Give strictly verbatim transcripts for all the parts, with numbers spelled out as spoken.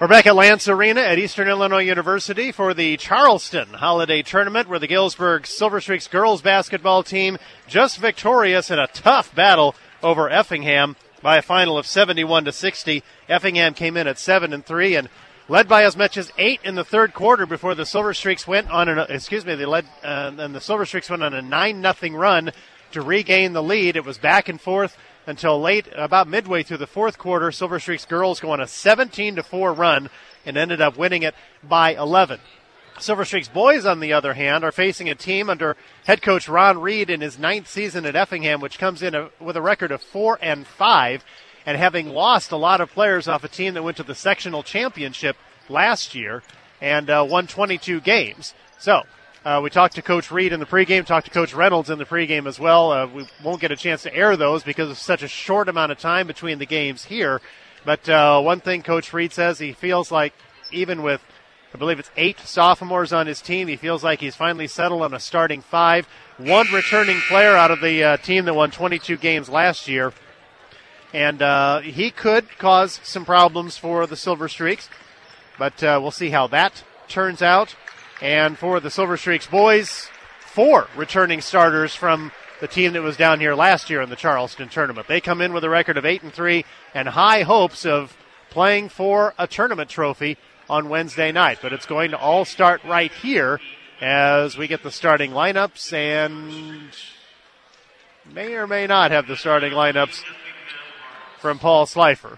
We're back at Lance Arena at Eastern Illinois University for the Charleston Holiday Tournament, where the Galesburg Silver Streaks girls basketball team just victorious in a tough battle over Effingham by a final of seventy-one to sixty. Effingham came in at seven and three and led by as much as eight in the third quarter before the Silver Streaks went on an excuse me they led uh, and the Silver Streaks went on a nine nothing run to regain the lead. It was back and forth until late, about midway through the fourth quarter. Silver Streaks girls go on a seventeen to four run and ended up winning it by eleven. Silver Streaks boys, on the other hand, are facing a team under head coach Ron Reed in his ninth season at Effingham, which comes in a, with a record of four and five, and having lost a lot of players off a team that went to the sectional championship last year and uh, won twenty-two games. So Uh, we talked to Coach Reed in the pregame, talked to Coach Reynolds in the pregame as well. Uh, we won't get a chance to air those because of such a short amount of time between the games here. But uh, one thing Coach Reed says, he feels like even with, I believe it's eight sophomores on his team, he feels like he's finally settled on a starting five. One returning player out of the uh, team that won twenty-two games last year. And uh, he could cause some problems for the Silver Streaks. But uh, we'll see how that turns out. And for the Silver Streaks boys, four returning starters from the team that was down here last year in the Charleston tournament. They come in with a record of eight and three and high hopes of playing for a tournament trophy on Wednesday night. But it's going to all start right here as we get the starting lineups, and may or may not have the starting lineups from Paul Slifer.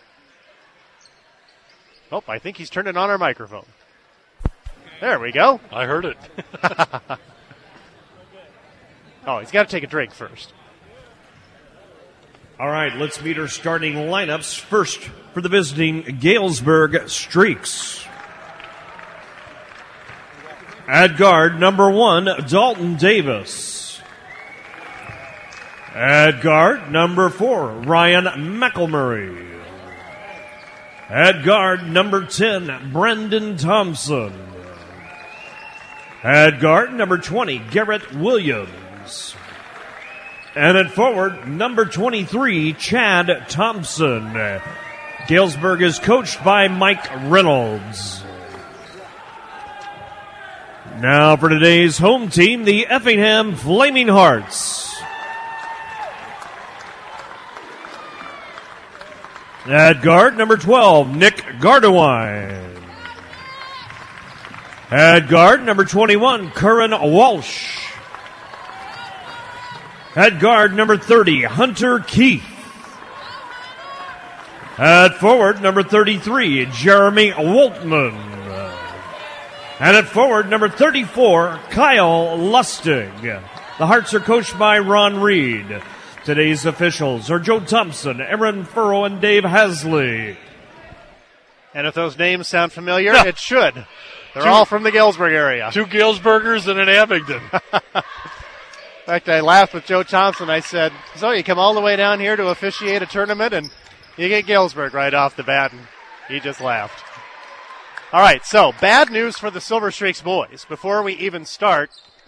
Oh, I think he's turning on our microphone. There we go. I heard it. Oh, he's got to take a drink first. All right, let's meet our starting lineups. First, for the visiting Galesburg Streaks. At guard, number one, Dalton Davis. At guard, number four, Ryan McElmurray. At guard, number ten, Brendan Thompson. At guard, number twenty, Garrett Williams. And at forward, number twenty-three, Chad Thompson. Galesburg is coached by Mike Reynolds. Now for today's home team, the Effingham Flaming Hearts. At guard, number twelve, Nick Gardewine. At guard, number twenty-one, Curran Walsh. At guard, number thirty, Hunter Keith. At forward, number thirty-three, Jeremy Woltman. And at forward, number thirty-four, Kyle Lustig. The Hearts are coached by Ron Reed. Today's officials are Joe Thompson, Aaron Furrow, and Dave Hasley. And if those names sound familiar, Yeah. it should. They're Two, all from the Galesburg area. Two Galesburgers and an Abingdon. In fact, I laughed with Joe Thompson. I said, so you come all the way down here to officiate a tournament and you get Galesburg right off the bat, and he just laughed. All right, so bad news for the Silver Streaks boys. Before we even start,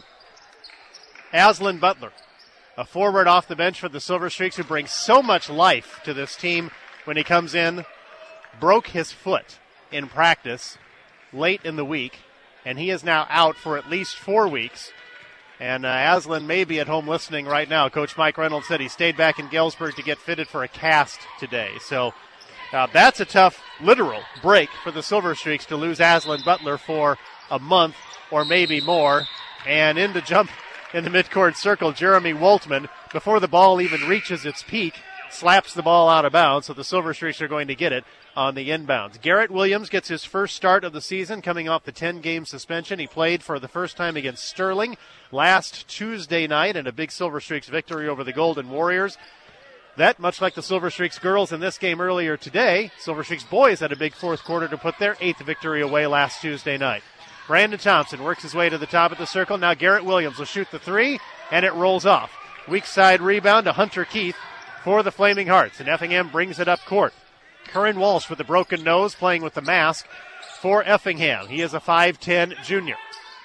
Aslan Butler, a forward off the bench for the Silver Streaks who brings so much life to this team when he comes in, broke his foot in practice late in the week, and he is now out for at least four weeks. And uh, Aslan may be at home listening right now. Coach Mike Reynolds said he stayed back in Galesburg to get fitted for a cast today. So uh, that's a tough, literal break for the Silver Streaks to lose Aslan Butler for a month or maybe more. And in to jump in the midcourt circle, Jeremy Woltman, before the ball even reaches its peak, slaps the ball out of bounds, so the Silver Streaks are going to get it on the inbounds. Garrett Williams gets his first start of the season coming off the ten-game suspension. He played for the first time against Sterling last Tuesday night in a big Silver Streaks victory over the Golden Warriors. That, much like the Silver Streaks girls in this game earlier today, Silver Streaks boys had a big fourth quarter to put their eighth victory away last Tuesday night. Brandon Thompson works his way to the top of the circle. Now Garrett Williams will shoot the three, and it rolls off. Weak side rebound to Hunter Keith for the Flaming Hearts, and Effingham brings it up court. Curran Walsh with the broken nose playing with the mask for Effingham. He is a five ten junior.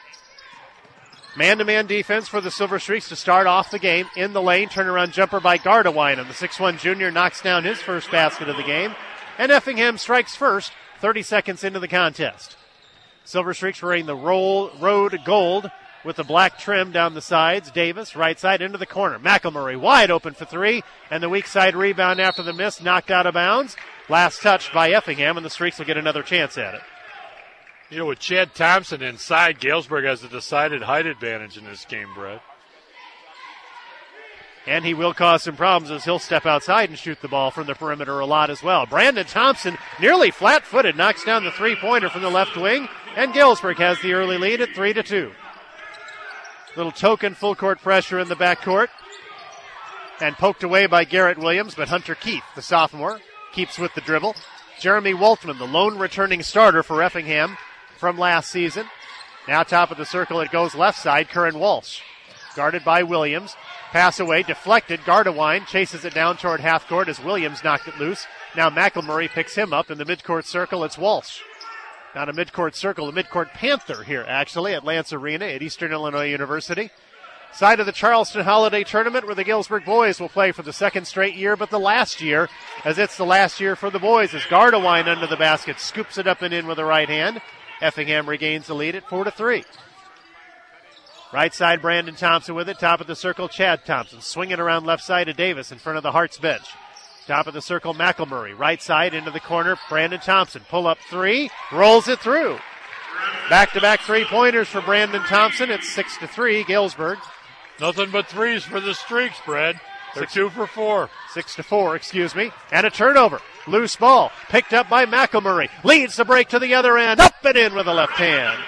Man-to-man defense for the Silver Streaks to start off the game. In the lane, turnaround jumper by Gardewine, and the six one junior knocks down his first basket of the game. And Effingham strikes first thirty seconds into the contest. Silver Streaks wearing the roll, road gold with the black trim down the sides. Davis, right side into the corner. McElmurray wide open for three, and the weak side rebound after the miss, knocked out of bounds. Last touch by Effingham, and the Streaks will get another chance at it. You know, with Chad Thompson inside, Galesburg has a decided height advantage in this game, Brett. And he will cause some problems as he'll step outside and shoot the ball from the perimeter a lot as well. Brandon Thompson, nearly flat-footed, knocks down the three-pointer from the left wing, and Galesburg has the early lead at three to two. Little token full-court pressure in the backcourt, and poked away by Garrett Williams, but Hunter Keith, the sophomore, keeps with the dribble. Jeremy Waltman, the lone returning starter for Effingham from last season. Now top of the circle, it goes left side, Curran Walsh. Guarded by Williams. Pass away, deflected. Gardewine chases it down toward half court as Williams knocked it loose. Now McElmurray picks him up in the midcourt circle. It's Walsh. Not a midcourt circle, a midcourt Panther here, actually, at Lance Arena at Eastern Illinois University. Side of the Charleston Holiday Tournament where the Galesburg boys will play for the second straight year, but the last year, as it's the last year for the boys, as Gardewine under the basket scoops it up and in with the right hand. Effingham regains the lead at four to three. Right side, Brandon Thompson with it. Top of the circle, Chad Thompson. Swinging around left side of Davis in front of the Hearts bench. Top of the circle, McElmurray. Right side into the corner, Brandon Thompson. Pull up three, rolls it through. Back-to-back three-pointers for Brandon Thompson. It's six to three, Galesburg. Nothing but threes for the Streaks, Brad. They're six, two for four. Six to four, excuse me. And a turnover. Loose ball. Picked up by McElmurray. Leads the break to the other end. Up and in with the left hand.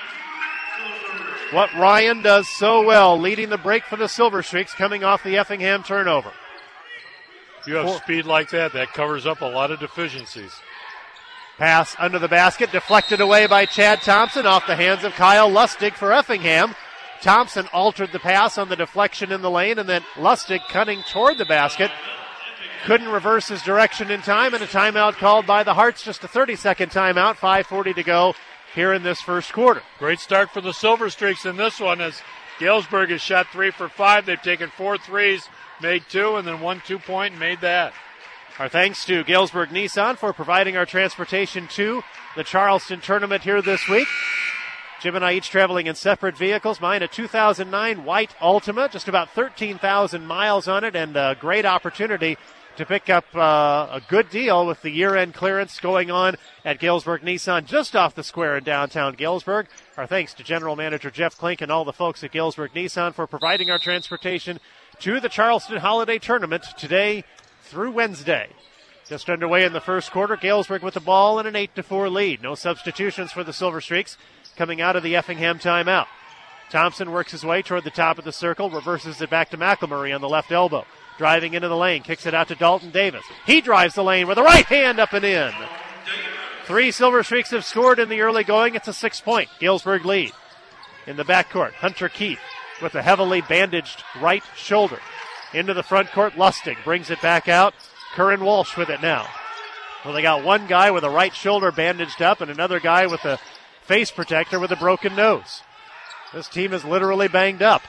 What Ryan does so well, leading the break for the Silver Streaks, coming off the Effingham turnover. If you have Four. speed like that, that covers up a lot of deficiencies. Pass under the basket, deflected away by Chad Thompson off the hands of Kyle Lustig for Effingham. Thompson altered the pass on the deflection in the lane, and then Lustig cutting toward the basket. Couldn't reverse his direction in time, and a timeout called by the Hearts. Just a thirty-second timeout, five forty to go here in this first quarter. Great start for the Silver Streaks in this one as Galesburg has shot three for five. They've taken four threes, made two, and then one two-point and made that. Our thanks to Galesburg Nissan for providing our transportation to the Charleston tournament here this week. Jim and I each traveling in separate vehicles. Mine a two thousand nine white Altima, just about thirteen thousand miles on it, and a great opportunity to pick up uh, a good deal with the year-end clearance going on at Galesburg Nissan just off the square in downtown Galesburg. Our thanks to General Manager Jeff Klink and all the folks at Galesburg Nissan for providing our transportation to the Charleston Holiday Tournament today through Wednesday. Just underway in the first quarter, Galesburg with the ball and an eight to four lead. No substitutions for the Silver Streaks coming out of the Effingham timeout. Thompson works his way toward the top of the circle, reverses it back to McElmurray on the left elbow. Driving into the lane, kicks it out to Dalton Davis. He drives the lane with a right hand up and in. Three Silver Streaks have scored in the early going. It's a six-point Galesburg lead. In the backcourt, Hunter Keith with a heavily bandaged right shoulder. Into the front court, Lustig brings it back out. Curran Walsh with it now. Well, they got one guy with a right shoulder bandaged up and another guy with a face protector with a broken nose. This team is literally banged up.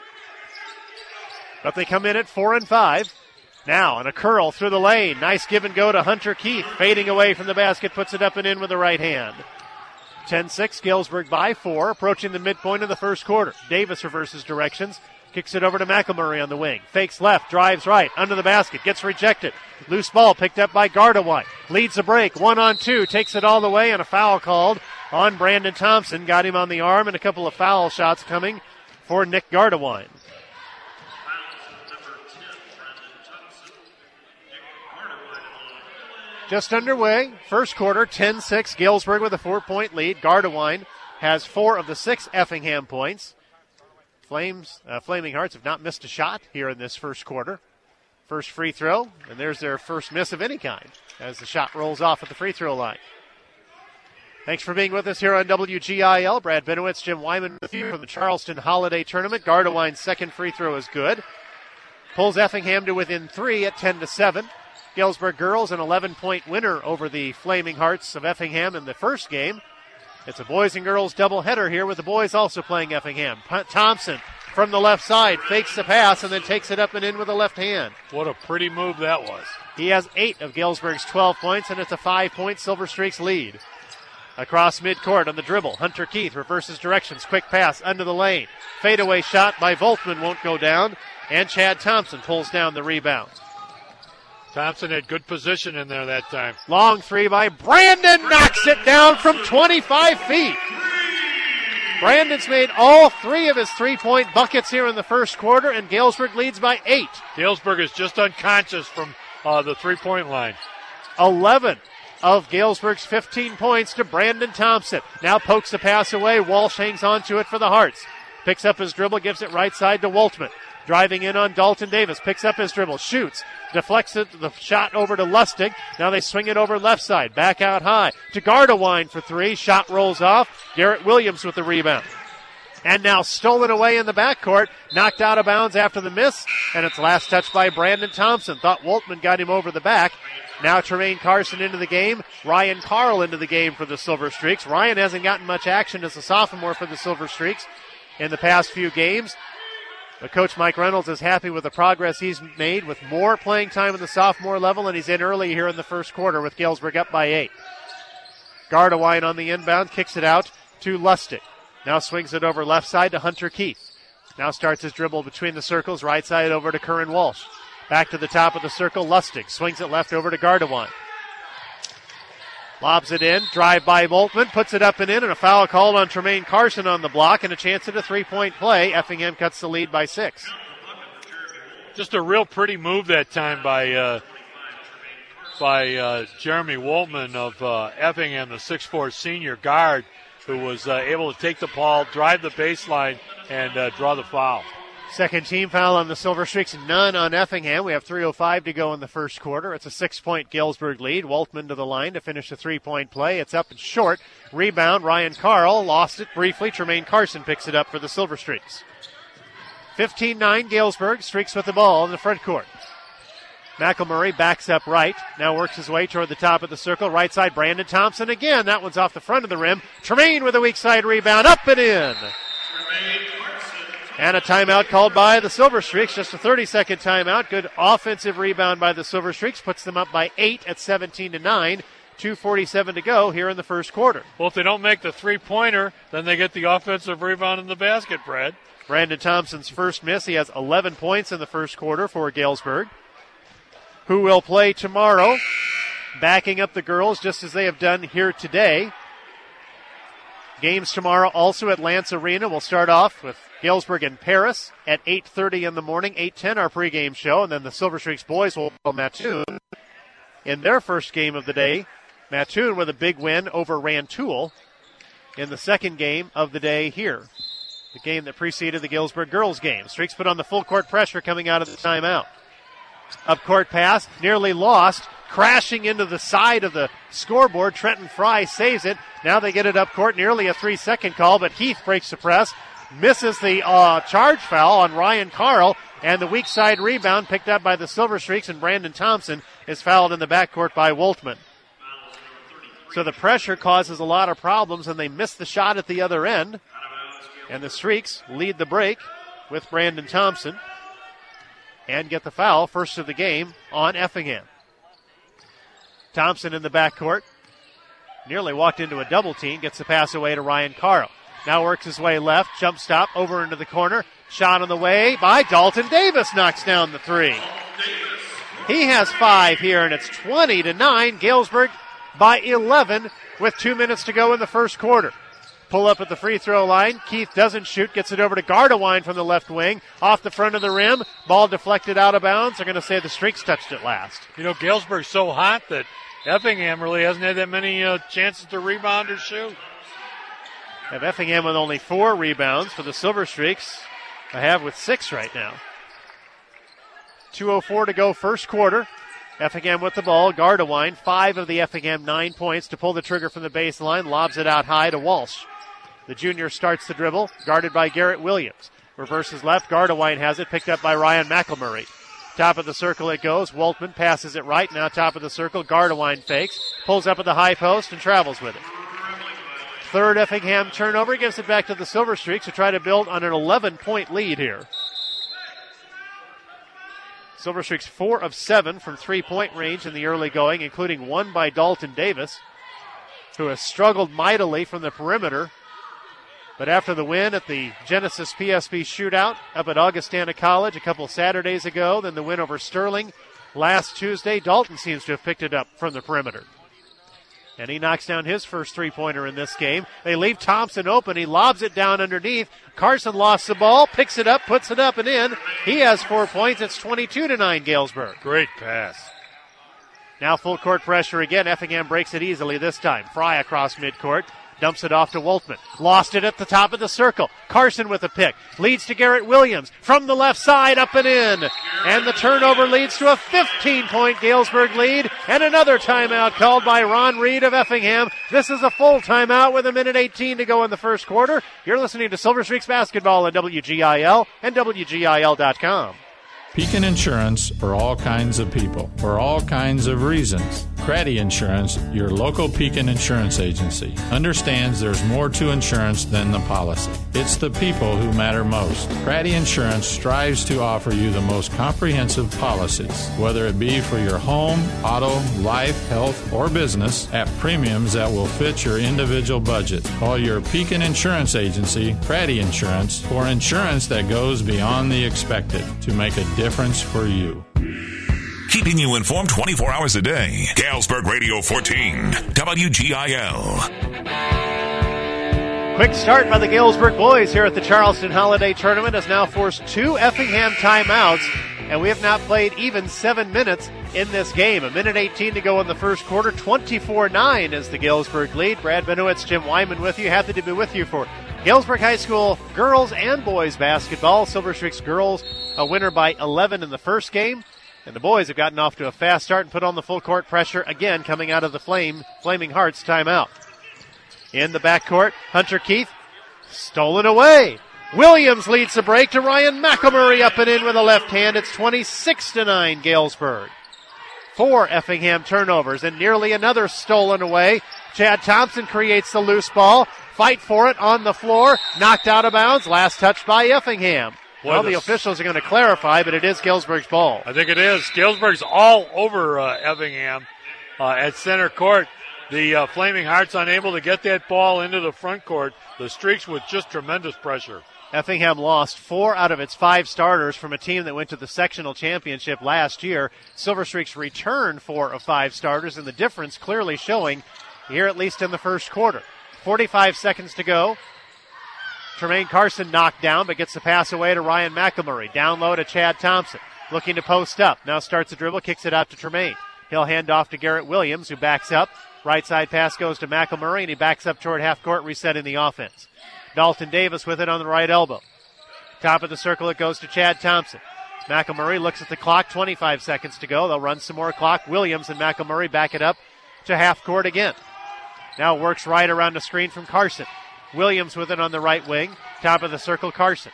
But they come in at four and five. Now, and a curl through the lane. Nice give and go to Hunter Keith. Fading away from the basket, puts it up and in with the right hand. ten six, Galesburg by four, approaching the midpoint of the first quarter. Davis reverses directions. Kicks it over to McElmurray on the wing. Fakes left, drives right, under the basket, gets rejected. Loose ball picked up by Gardewine. Leads the break, one on two, takes it all the way, and a foul called on Brandon Thompson. Got him on the arm, and a couple of foul shots coming for Nick Gardewine. Just underway, first quarter, ten six, Galesburg with a four-point lead. Gardewine has four of the six Effingham points. Flames, uh, Flaming Hearts have not missed a shot here in this first quarter. First free throw, and there's their first miss of any kind as the shot rolls off at the free throw line. Thanks for being with us here on W G I L. Brad Benowitz, Jim Wyman with you from the Charleston Holiday Tournament. Gardewine's second free throw is good. Pulls Effingham to within three at ten to seven. Galesburg girls an eleven-point winner over the Flaming Hearts of Effingham in the first game. It's a boys and girls doubleheader here with the boys also playing Effingham. P- Thompson from the left side fakes the pass and then takes it up and in with the left hand. What a pretty move that was. He has eight of Galesburg's twelve points, and it's a five-point Silver Streaks lead. Across midcourt on the dribble. Hunter Keith reverses directions. Quick pass under the lane. Fadeaway shot by Voltman won't go down. And Chad Thompson pulls down the rebound. Thompson had good position in there that time. Long three by Brandon. Knocks it down from twenty-five feet. Brandon's made all three of his three-point buckets here in the first quarter, and Galesburg leads by eight. Galesburg is just unconscious from uh, the three-point line. eleven of Galesburg's fifteen points to Brandon Thompson. Now pokes the pass away. Walsh hangs on to it for the Hearts. Picks up his dribble, gives it right side to Woltman. Driving in on Dalton Davis. Picks up his dribble, shoots. Deflects it, the shot over to Lustig. Now they swing it over left side. Back out high to Gardewine for three. Shot rolls off. Garrett Williams with the rebound. And now stolen away in the backcourt. Knocked out of bounds after the miss. And it's last touch by Brandon Thompson. Thought Woltman got him over the back. Now Tremaine Carson into the game. Ryan Carl into the game for the Silver Streaks. Ryan hasn't gotten much action as a sophomore for the Silver Streaks in the past few games. But Coach Mike Reynolds is happy with the progress he's made with more playing time at the sophomore level, and he's in early here in the first quarter with Galesburg up by eight. Gardewine on the inbound, kicks it out to Lustig. Now swings it over left side to Hunter Keith. Now starts his dribble between the circles, right side over to Curran Walsh. Back to the top of the circle, Lustig swings it left over to Gardewine. Lobs it in, drive by Voltman, puts it up and in, and a foul called on Tremaine Carson on the block, and a chance at a three-point play. Effingham cuts the lead by six. Just a real pretty move that time by uh, by uh, Jeremy Woltman of uh, Effingham, the six four senior guard, who was uh, able to take the ball, drive the baseline, and uh, draw the foul. Second team foul on the Silver Streaks, none on Effingham. We have three oh five to go in the first quarter. It's a six-point Galesburg lead. Waltman to the line to finish the three-point play. It's up and short. Rebound, Ryan Carl lost it briefly. Tremaine Carson picks it up for the Silver Streaks. fifteen nine Galesburg. Streaks with the ball in the front court. McElmurray backs up right. Now works his way toward the top of the circle. Right side, Brandon Thompson again. That one's off the front of the rim. Tremaine with a weak side rebound. Up and in. And a timeout called by the Silver Streaks. Just a thirty-second timeout. Good offensive rebound by the Silver Streaks. Puts them up by eight at seventeen to nine. two forty-seven to go here in the first quarter. Well, if they don't make the three-pointer, then they get the offensive rebound in the basket, Brad. Brandon Thompson's first miss. He has eleven points in the first quarter for Galesburg, who will play tomorrow, backing up the girls just as they have done here today. Games tomorrow also at Lance Arena. We'll start off with Galesburg and Paris at eight thirty in the morning, eight ten our pregame show, and then the Silver Streaks boys will play Mattoon in their first game of the day. Mattoon with a big win over Rantoul in the second game of the day here, the game that preceded the Galesburg girls game. Streaks put on the full court pressure coming out of the timeout. Up court pass, nearly lost, crashing into the side of the scoreboard. Trenton Fry saves it. Now they get it up court, nearly a three-second call, but Heath breaks the press, misses the uh, charge foul on Ryan Carl, and the weak side rebound picked up by the Silver Streaks, and Brandon Thompson is fouled in the backcourt by Woltman. So the pressure causes a lot of problems, and they miss the shot at the other end, and the Streaks lead the break with Brandon Thompson and get the foul, first of the game, on Effingham. Thompson in the backcourt. Nearly walked into a double team. Gets the pass away to Ryan Carl. Now works his way left. Jump stop over into the corner. Shot on the way by Dalton Davis. Knocks down the three. He has five here, and it's twenty to nine. Galesburg by eleven with two minutes to go in the first quarter. Pull up at the free throw line. Keith doesn't shoot. Gets it over to Gardewine from the left wing. Off the front of the rim. Ball deflected out of bounds. They're going to say the Streaks touched it last. You know, Galesburg's so hot that Effingham really hasn't had that many uh, chances to rebound or shoot. Have Effingham with only four rebounds for the Silver Streaks. I have with six right now. two oh four to go first quarter. Effingham with the ball. Gardewine, five of the Effingham nine points to pull the trigger from the baseline. Lobs it out high to Walsh. The junior starts the dribble, guarded by Garrett Williams. Reverses left. Gardewine has it, picked up by Ryan McElmurray. Top of the circle it goes. Woltman passes it right. Now top of the circle. Gardewine fakes. Pulls up at the high post and travels with it. Third Effingham turnover. Gives it back to the Silver Streaks to try to build on an eleven-point lead here. Silver Streaks four of seven from three-point range in the early going, including one by Dalton Davis. who has struggled mightily from the perimeter. But after the win at the Genesis P S B shootout up at Augustana College a couple Saturdays ago, then the win over Sterling last Tuesday, Dalton seems to have picked it up from the perimeter. And he knocks down his first three-pointer in this game. They leave Thompson open. He lobs it down underneath. Carson lost the ball, picks it up, puts it up and in. He has four points. It's twenty-two to nine, Galesburg. Great pass. Now full court pressure again. Effingham breaks it easily this time. Fry across midcourt. Dumps it off to Woltman. Lost it at the top of the circle. Carson with a pick. Leads to Garrett Williams. From the left side, up and in. And the turnover leads to a fifteen-point Galesburg lead. And another timeout called by Ron Reed of Effingham. This is a full timeout with a minute eighteen to go in the first quarter. You're listening to Silver Streaks Basketball on W G I L and W G I L dot com. Pekin Insurance for all kinds of people, for all kinds of reasons. Craddy Insurance, your local Pekin insurance agency, understands there's more to insurance than the policy. It's the people who matter most. Craddy Insurance strives to offer you the most comprehensive policies, whether it be for your home, auto, life, health, or business, at premiums that will fit your individual budget. Call your Pekin Insurance agency, Craddy Insurance, for insurance that goes beyond the expected to make a difference for you. Keeping you informed twenty-four hours a day. Galesburg Radio fourteen, W G I L. Quick start by the Galesburg boys here at the Charleston Holiday Tournament has now forced two Effingham timeouts, and we have not played even seven minutes in this game. A minute eighteen to go in the first quarter. twenty-four nine is the Galesburg lead. Brad Benowitz, Jim Wyman with you. Happy to be with you for Galesburg High School girls and boys basketball. Silver Streaks girls a winner by eleven in the first game. And the boys have gotten off to a fast start and put on the full court pressure again coming out of the Flame Flaming Hearts timeout. In the backcourt, Hunter Keith stolen away. Williams leads the break to Ryan McElmurray up and in with a left hand. It's twenty-six to nine Galesburg. Four Effingham turnovers and nearly another stolen away. Chad Thompson creates the loose ball. Fight for it on the floor. Knocked out of bounds. Last touch by Effingham. Well, the officials are going to clarify, but it is Galesburg's ball. I think it is. Galesburg's all over uh, Effingham uh, at center court. The uh, Flaming Hearts unable to get that ball into the front court. The Streaks with just tremendous pressure. Effingham lost four out of its five starters from a team that went to the sectional championship last year. Silver Streaks returned four of five starters, and the difference clearly showing here, at least in the first quarter. forty-five seconds to go. Tremaine Carson knocked down, but gets the pass away to Ryan McElmurray. Down low to Chad Thompson. Looking to post up. Now starts the dribble, kicks it out to Tremaine. He'll hand off to Garrett Williams, who backs up. Right side pass goes to McElmurray, and he backs up toward half court, resetting the offense. Dalton Davis with it on the right elbow. Top of the circle, it goes to Chad Thompson. McElmurray looks at the clock, twenty-five seconds to go. They'll run some more clock. Williams and McElmurray back it up to half court again. Now works right around the screen from Carson. Williams with it on the right wing. Top of the circle, Carson.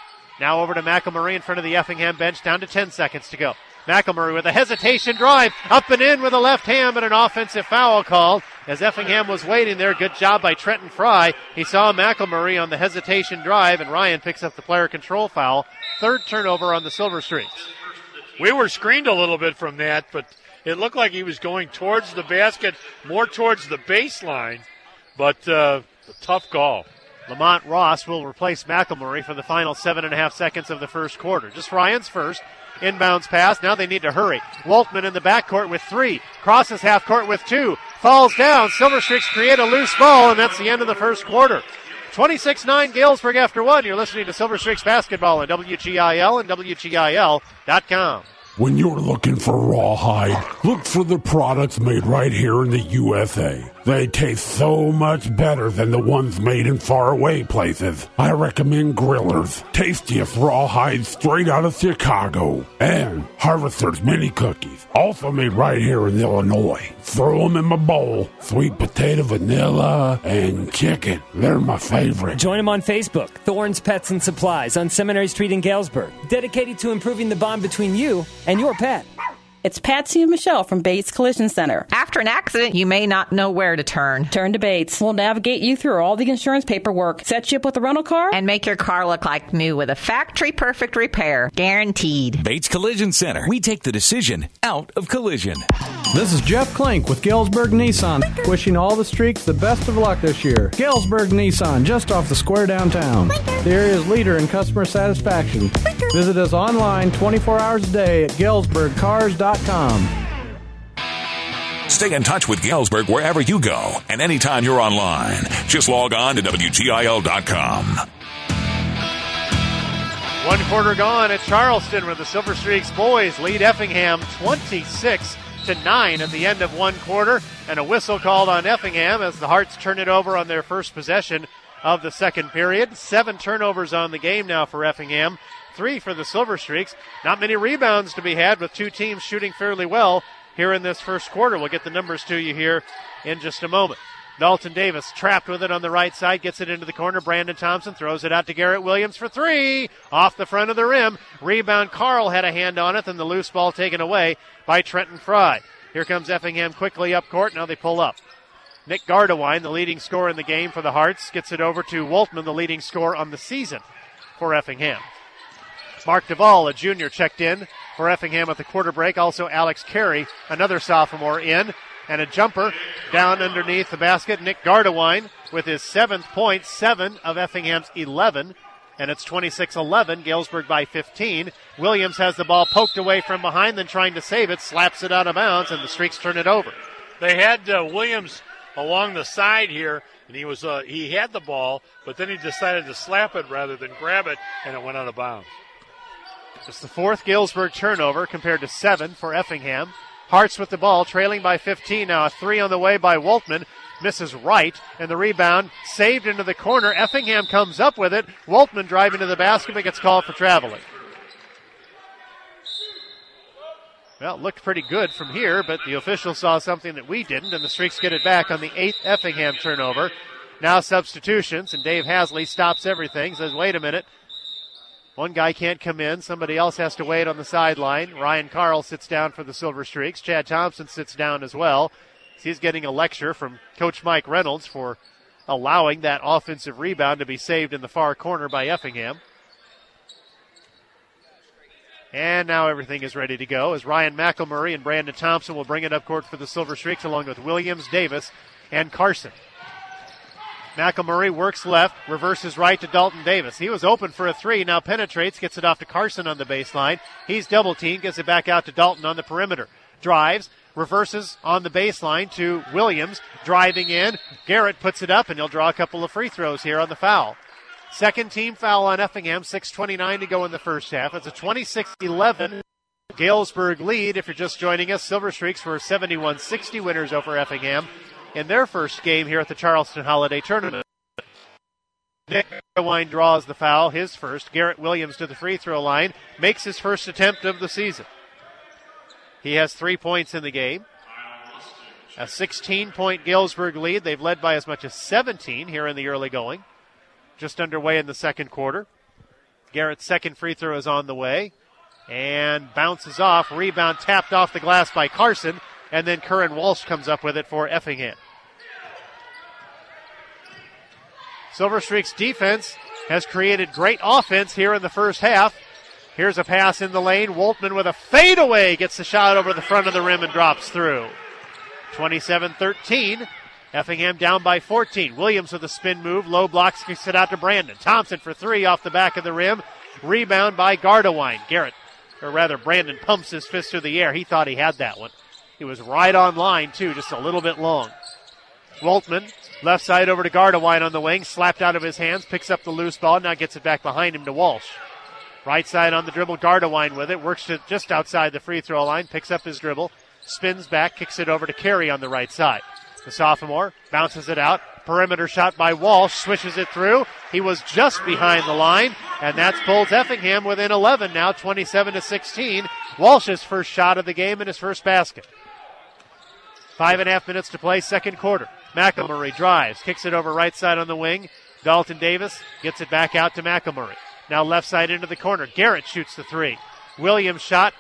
Now over to McElmurray in front of the Effingham bench, down to ten seconds to go. McElmurray with a hesitation drive, up and in with a left hand, but an offensive foul called as Effingham was waiting there. Good job by Trenton Fry. He saw McElmurray on the hesitation drive, and Ryan picks up the player control foul. Third turnover on the Silver Streaks. We were screened a little bit from that, but it looked like he was going towards the basket, more towards the baseline, but uh, a tough call. Lamont Ross will replace McElmurray for the final seven and a half seconds of the first quarter. Just Ryan's first. Inbounds pass. Now they need to hurry. Waltman in the backcourt with three. Crosses half court with two. Falls down. Silver Streaks create a loose ball, and that's the end of the first quarter. twenty-six nine Galesburg after one. You're listening to Silver Streaks basketball on W G I L and W G I L dot com. When you're looking for rawhide, look for the products made right here in the U S A. They taste so much better than the ones made in faraway places. I recommend Griller's, tastiest rawhide straight out of Chicago. And Harvester's mini cookies, also made right here in Illinois. Throw them in my bowl. Sweet potato, vanilla, and chicken. They're my favorite. Join them on Facebook, Thorns Pets and Supplies on Seminary Street in Galesburg. Dedicated to improving the bond between you and your pet. It's Patsy and Michelle from Bates Collision Center. After an accident, you may not know where to turn. Turn to Bates. We'll navigate you through all the insurance paperwork, set you up with a rental car, and make your car look like new with a factory-perfect repair. Guaranteed. Bates Collision Center. We take the decision out of collision. This is Jeff Klink with Galesburg Nissan, wishing all the streaks the best of luck this year. Galesburg Nissan, just off the square downtown. The area's leader in customer satisfaction. Visit us online twenty-four hours a day at galesburg cars dot com. Stay in touch with Galesburg wherever you go and anytime you're online. Just log on to W G I L dot com. One quarter gone at Charleston, where the Silver Streaks boys lead Effingham twenty-six to nine at the end of one quarter, and a whistle called on Effingham as the Hearts turn it over on their first possession of the second period. Seven turnovers on the game now for Effingham, three for the Silver Streaks. Not many rebounds to be had, with two teams shooting fairly well here in this first quarter. We'll get the numbers to you here in just a moment. Dalton Davis trapped with it on the right side, gets it into the corner. Brandon Thompson throws it out to Garrett Williams for three, off the front of the rim. Rebound, Carl had a hand on it, and the loose ball taken away by Trenton Fry. Here comes Effingham quickly up court. Now they pull up. Nick Gardewine, the leading scorer in the game for the Hearts, gets it over to Woltman, the leading scorer on the season for Effingham. Mark Duvall, a junior, checked in for Effingham at the quarter break. Also Alex Carey, another sophomore, in. And a jumper down underneath the basket. Nick Gardewine with his seventh point, seven of Effingham's eleven. And it's twenty-six eleven, Galesburg by fifteen. Williams has the ball poked away from behind, then trying to save it, slaps it out of bounds, and the Streaks turn it over. They had uh, Williams along the side here, and he was uh, he had the ball, but then he decided to slap it rather than grab it, and it went out of bounds. It's the fourth Galesburg turnover compared to seven for Effingham. Hearts with the ball, trailing by fifteen now. A three on the way by Woltman. Misses right, and the rebound saved into the corner. Effingham comes up with it. Woltman driving to the basket, but gets called for traveling. Well, it looked pretty good from here, but the official saw something that we didn't, and the Streaks get it back on the eighth Effingham turnover. Now substitutions, and Dave Hasley stops everything, says, wait a minute. One guy can't come in. Somebody else has to wait on the sideline. Ryan Carl sits down for the Silver Streaks. Chad Thompson sits down as well. He's getting a lecture from Coach Mike Reynolds for allowing that offensive rebound to be saved in the far corner by Effingham. And now everything is ready to go as Ryan McElmurray and Brandon Thompson will bring it up court for the Silver Streaks along with Williams, Davis, and Carson. McElmurray works left, reverses right to Dalton Davis. He was open for a three, now penetrates, gets it off to Carson on the baseline. He's double-teamed, gets it back out to Dalton on the perimeter. Drives, reverses on the baseline to Williams, driving in. Garrett puts it up, and he'll draw a couple of free throws here on the foul. Second team foul on Effingham, six twenty-nine to go in the first half. It's a twenty-six eleven Galesburg lead. If you're just joining us, Silver Streaks were seventy-one sixty winners over Effingham in their first game here at the Charleston Holiday Tournament. Nick Gardewine draws the foul, his first. Garrett Williams to the free throw line, makes his first attempt of the season. He has three points in the game. A sixteen-point Galesburg lead. They've led by as much as seventeen here in the early going. Just underway in the second quarter. Garrett's second free throw is on the way and bounces off. Rebound tapped off the glass by Carson, and then Curran Walsh comes up with it for Effingham. Silver Streaks defense has created great offense here in the first half. Here's a pass in the lane. Woltman with a fadeaway gets the shot over the front of the rim and drops through. twenty-seven thirteen. Effingham down by fourteen. Williams with a spin move. Low blocks, kicks it out to Brandon. Thompson for three off the back of the rim. Rebound by Gardewine. Garrett, or rather Brandon, pumps his fist through the air. He thought he had that one. He was right on line, too, just a little bit long. Woltman, left side over to Gardewine on the wing. Slapped out of his hands, picks up the loose ball, now gets it back behind him to Walsh. Right side on the dribble, Gardewine with it. Works to just outside the free throw line, picks up his dribble, spins back, kicks it over to Carey on the right side. The sophomore bounces it out. Perimeter shot by Walsh, swishes it through. He was just behind the line, and that pulls Effingham within eleven now, twenty-seven to sixteen. Walsh's first shot of the game and his first basket. Five and a half minutes to play, second quarter. McElmurray drives, kicks it over right side on the wing. Dalton Davis gets it back out to McElmurray. Now left side into the corner. Garrett shoots the three. Williams shot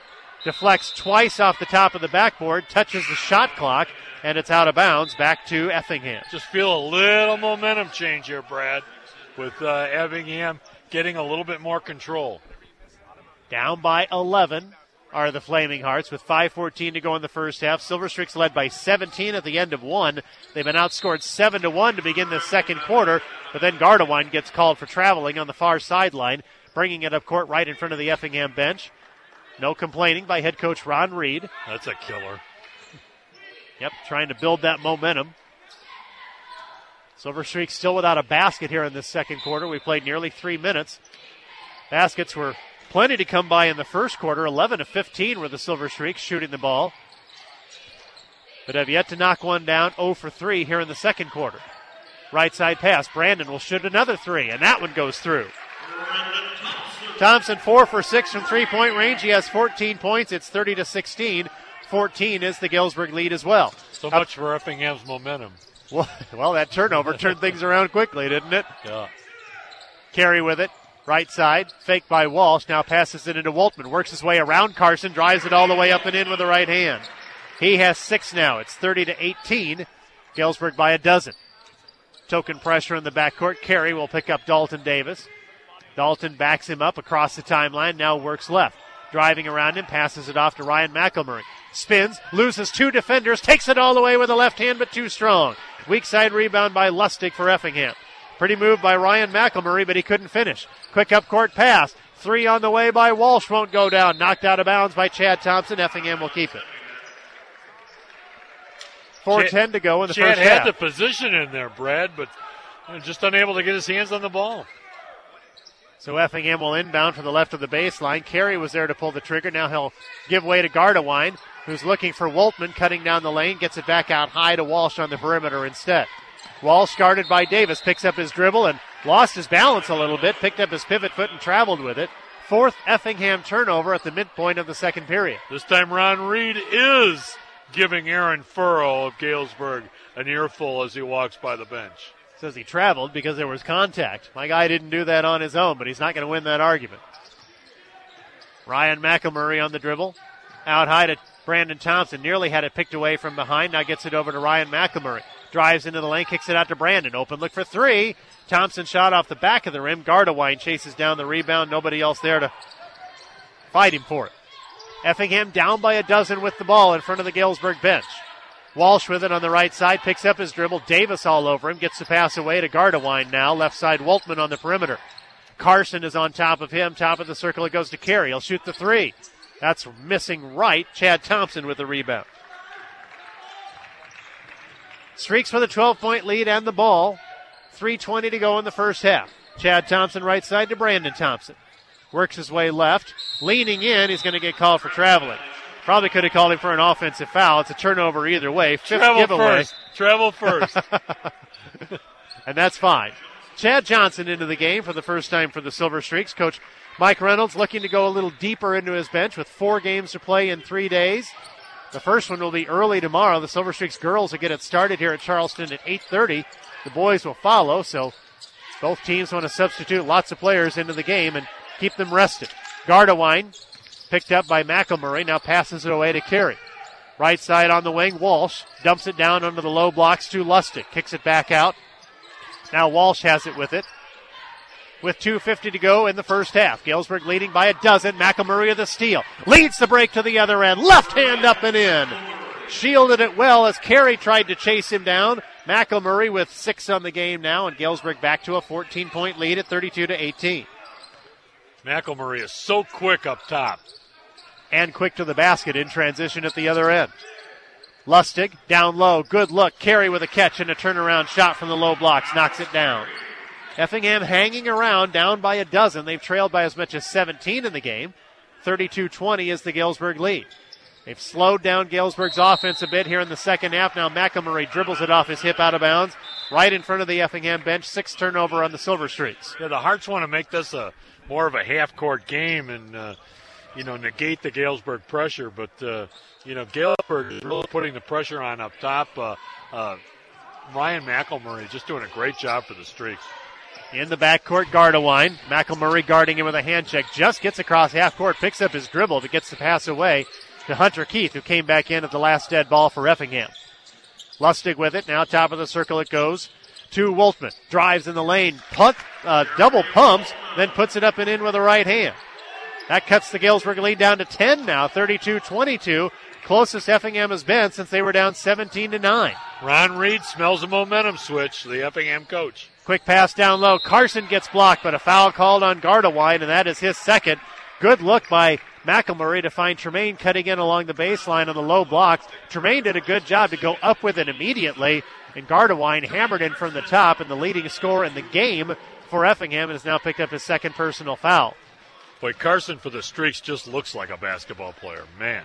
deflects twice off the top of the backboard, touches the shot clock, and it's out of bounds back to Effingham. Just feel a little momentum change here, Brad, with uh, Effingham getting a little bit more control. Down by eleven are the Flaming Hearts with five fourteen to go in the first half. Silver Streaks led by seventeen at the end of one. They've been outscored seven to one to begin the second quarter, but then Gardewine gets called for traveling on the far sideline, bringing it up court right in front of the Effingham bench. No complaining by head coach Ron Reed. That's a killer. Yep, trying to build that momentum. Silver Streaks still without a basket here in this second quarter. We played nearly three minutes. Baskets were plenty to come by in the first quarter. eleven to fifteen were the Silver Streaks shooting the ball, but have yet to knock one down. zero for three here in the second quarter. Right side pass. Brandon will shoot another three, and that one goes through. Thompson four for six from three-point range. He has fourteen points. It's thirty to sixteen. fourteen is the Galesburg lead as well. So much for Effingham's momentum. Well, well, that turnover turned things around quickly, didn't it? Yeah. Carey with it. Right side. Fake by Walsh. Now passes it into Woltman. Works his way around Carson. Drives it all the way up and in with the right hand. He has six now. It's thirty to eighteen. Galesburg by a dozen. Token pressure in the backcourt. Carey will pick up Dalton Davis. Dalton backs him up across the timeline. Now works left. Driving around him. Passes it off to Ryan McElmurray. Spins. Loses two defenders. Takes it all the way with a left hand, but too strong. Weak side rebound by Lustig for Effingham. Pretty move by Ryan McElmurray, but he couldn't finish. Quick up court pass. Three on the way by Walsh. Won't go down. Knocked out of bounds by Chad Thompson. Effingham will keep it. four ten to go in the Chad first half. had the position in there, Brad, but just unable to get his hands on the ball. So Effingham will inbound from the left of the baseline. Carey was there to pull the trigger. Now he'll give way to Gardewine, who's looking for Woltman, cutting down the lane, gets it back out high to Walsh on the perimeter instead. Walsh guarded by Davis, picks up his dribble and lost his balance a little bit, picked up his pivot foot and traveled with it. Fourth Effingham turnover at the midpoint of the second period. This time Ron Reed is giving Aaron Furrow of Galesburg an earful as he walks by the bench. Says he traveled because there was contact. My guy didn't do that on his own, but he's not going to win that argument. Ryan McElmurray on the dribble. Out high to Brandon Thompson. Nearly had it picked away from behind. Now gets it over to Ryan McElmurray. Drives into the lane, kicks it out to Brandon. Open look for three. Thompson shot off the back of the rim. Gardewine chases down the rebound. Nobody else there to fight him for it. Effingham down by a dozen with the ball in front of the Galesburg bench. Walsh with it on the right side, picks up his dribble. Davis all over him, gets the pass away to Gardewine now. Left side, Woltman on the perimeter. Carson is on top of him. Top of the circle, it goes to Carey. He'll shoot the three. That's missing right. Chad Thompson with the rebound. Streaks with a twelve-point lead and the ball. three twenty to go in the first half. Chad Thompson right side to Brandon Thompson. Works his way left. Leaning in, he's going to get called for traveling. Probably could have called him for an offensive foul. It's a turnover either way. Fifth Travel giveaway. first. Travel first. And that's fine. Chad Johnson into the game for the first time for the Silver Streaks. Coach Mike Reynolds looking to go a little deeper into his bench with four games to play in three days. The first one will be early tomorrow. The Silver Streaks girls will get it started here at Charleston at eight thirty. The boys will follow, so both teams want to substitute lots of players into the game and keep them rested. Gardewine picked up by McElmurray, now passes it away to Carey. Right side on the wing, Walsh dumps it down under the low blocks to Lustig. Kicks it back out. Now Walsh has it with it. With two fifty to go in the first half. Galesburg leading by a dozen. McElmurray with the steal. Leads the break to the other end. Left hand up and in. Shielded it well as Carey tried to chase him down. McElmurray with six on the game now, and Galesburg back to a fourteen-point lead at thirty-two to eighteen. McElmurray is so quick up top. And quick to the basket in transition at the other end. Lustig, down low, good look. Carey with a catch and a turnaround shot from the low blocks, knocks it down. Effingham hanging around, down by a dozen. They've trailed by as much as seventeen in the game. thirty-two twenty is the Galesburg lead. They've slowed down Galesburg's offense a bit here in the second half. Now McElmurray dribbles it off his hip out of bounds, right in front of the Effingham bench. Sixth turnover on the Silver Streaks. Yeah, the Hearts want to make this a more of a half-court game and, uh, you know, negate the Galesburg pressure. But, uh, you know, Galesburg is really putting the pressure on up top. Uh, uh, Ryan McElmurray just doing a great job for the Streaks. In the backcourt, Gardewine. McElmurray guarding him with a hand check. Just gets across half court, picks up his dribble, but gets the pass away to Hunter Keith, who came back in at the last dead ball for Effingham. Lustig with it. Now top of the circle it goes to Woltman. Drives in the lane. Punt, uh, double pumps, then puts it up and in with a right hand. That cuts the Galesburg lead down to ten now, thirty-two twenty-two. Closest Effingham has been since they were down seventeen to nine. Ron Reed smells a momentum switch, the Effingham coach. Quick pass down low. Carson gets blocked, but a foul called on Gardewine, and that is his second. Good look by McElmurray to find Tremaine cutting in along the baseline on the low blocks. Tremaine did a good job to go up with it immediately, and Gardewine hammered in from the top, and the leading scorer in the game for Effingham has now picked up his second personal foul. Boy, Carson for the Streaks just looks like a basketball player. Man.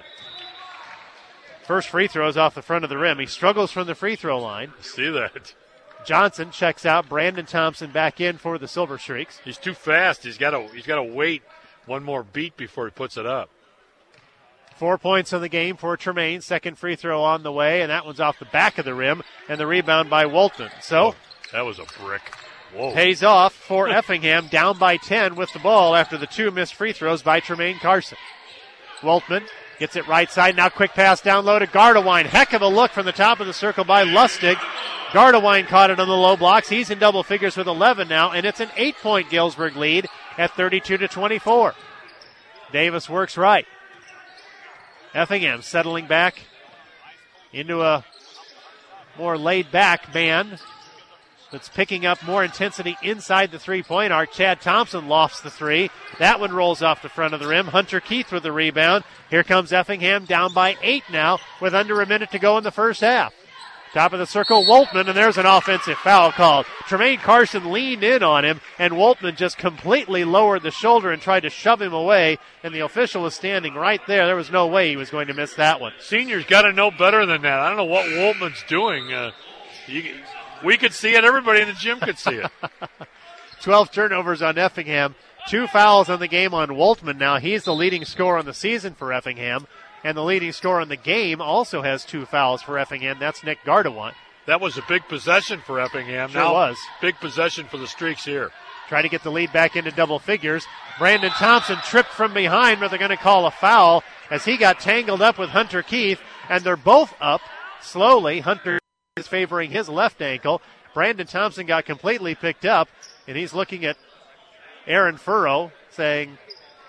First free throw is off the front of the rim. He struggles from the free throw line. See that. Johnson checks out. Brandon Thompson back in for the Silver Streaks. He's too fast. He's got to he's got to wait one more beat before he puts it up. Four points on the game for Tremaine. Second free throw on the way, and that one's off the back of the rim, and the rebound by Woltman. So oh, that was a brick. Whoa. Pays off for Effingham, down by ten with the ball after the two missed free throws by Tremaine Carson. Woltman gets it right side. Now quick pass down low to Gardewine. Heck of a look from the top of the circle by Lustig. Gardewine caught it on the low blocks. He's in double figures with eleven now, and it's an eight-point Galesburg lead at thirty-two to twenty-four. Davis works right. Effingham settling back into a more laid-back man that's picking up more intensity inside the three-point arc. Chad Thompson lofts the three. That one rolls off the front of the rim. Hunter Keith with the rebound. Here comes Effingham down by eight now with under a minute to go in the first half. Top of the circle, Woltman, and there's an offensive foul called. Tremaine Carson leaned in on him, and Woltman just completely lowered the shoulder and tried to shove him away, and the official was standing right there. There was no way he was going to miss that one. Senior's got to know better than that. I don't know what Woltman's doing. Uh, you, we could see it. Everybody in the gym could see it. twelve turnovers on Effingham. Two fouls on the game on Woltman now. He's the leading scorer on the season for Effingham. And the leading scorer in the game also has two fouls for Effingham. That's Nick Gardewine. That was a big possession for Effingham. Sure now, was. Big possession for the Streaks here. Try to get the lead back into double figures. Brandon Thompson tripped from behind, but they're going to call a foul as he got tangled up with Hunter Keith. And they're both up slowly. Hunter is favoring his left ankle. Brandon Thompson got completely picked up, and he's looking at Aaron Furrow saying...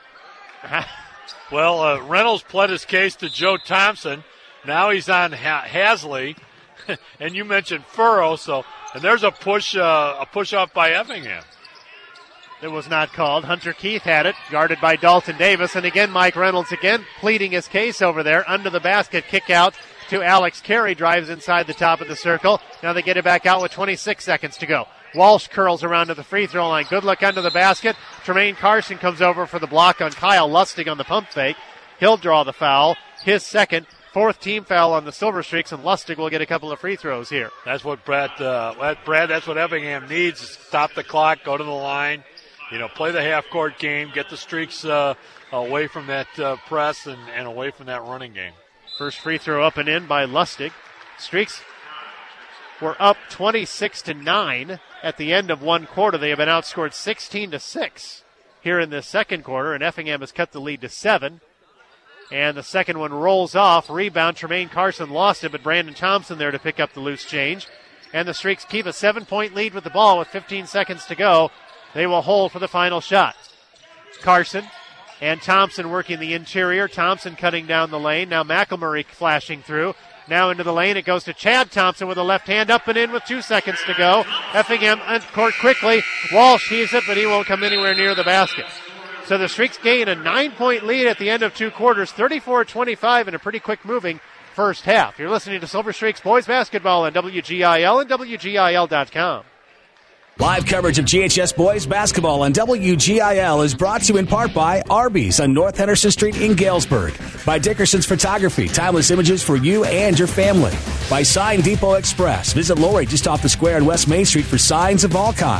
Well, uh, Reynolds pled his case to Joe Thompson. Now he's on ha- Hasley, and you mentioned Furrow. So, and there's a push, uh, a push off by Effingham. It was not called. Hunter Keith had it, guarded by Dalton Davis, and again Mike Reynolds again pleading his case over there under the basket. Kick out to Alex Carey, drives inside the top of the circle. Now they get it back out with twenty-six seconds to go. Walsh curls around to the free throw line. Good look under the basket. Tremaine Carson comes over for the block on Kyle Lustig on the pump fake. He'll draw the foul. His second, fourth team foul on the Silver Streaks, and Lustig will get a couple of free throws here. That's what Brad, uh, Brad, that's what Effingham needs, is stop the clock, go to the line, you know, play the half-court game, get the Streaks uh, away from that uh, press and, and away from that running game. First free throw up and in by Lustig. Streaks were up twenty-six to nine at the end of one quarter. They have been outscored sixteen to six here in this second quarter, and Effingham has cut the lead to seven. And the second one rolls off. Rebound, Tremaine Carson lost it, but Brandon Thompson there to pick up the loose change. And the Streaks keep a seven-point lead with the ball with fifteen seconds to go. They will hold for the final shot. Carson and Thompson working the interior. Thompson cutting down the lane. Now McElmurray flashing through. Now into the lane, it goes to Chad Thompson with a left hand up and in with two seconds to go. Effingham on court quickly. Walsh heaves it, but he won't come anywhere near the basket. So the Streaks gain a nine-point lead at the end of two quarters, thirty-four twenty-five in a pretty quick-moving first half. You're listening to Silver Streaks Boys Basketball on W G I L and W G I L dot com. Live coverage of G H S Boys Basketball on W G I L is brought to you in part by Arby's on North Henderson Street in Galesburg, by Dickerson's Photography, timeless images for you and your family, by Sign Depot Express. Visit Lori just off the square on West Main Street for signs of all kinds,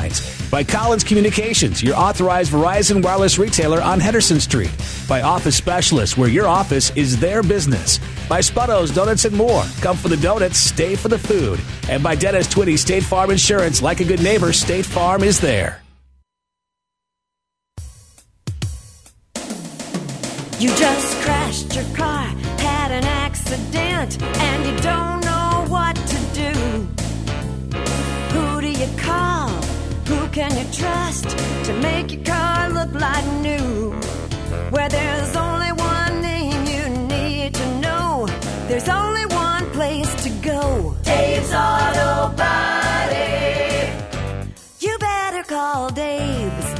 By Collins Communications, your authorized Verizon wireless retailer on Henderson Street. By Office Specialists, where your office is their business. By Sputto's Donuts and More. Come for the donuts, stay for the food. And by Dennis Twitty State Farm Insurance. Like a good neighbor, State Farm is there. You just crashed your car, had an accident, and you don't know what to do. Who do you call? Who can you trust to make your car look like new? Where there's only one name you need to know, there's only one place to go. Dave's Auto Body. You better call Dave's.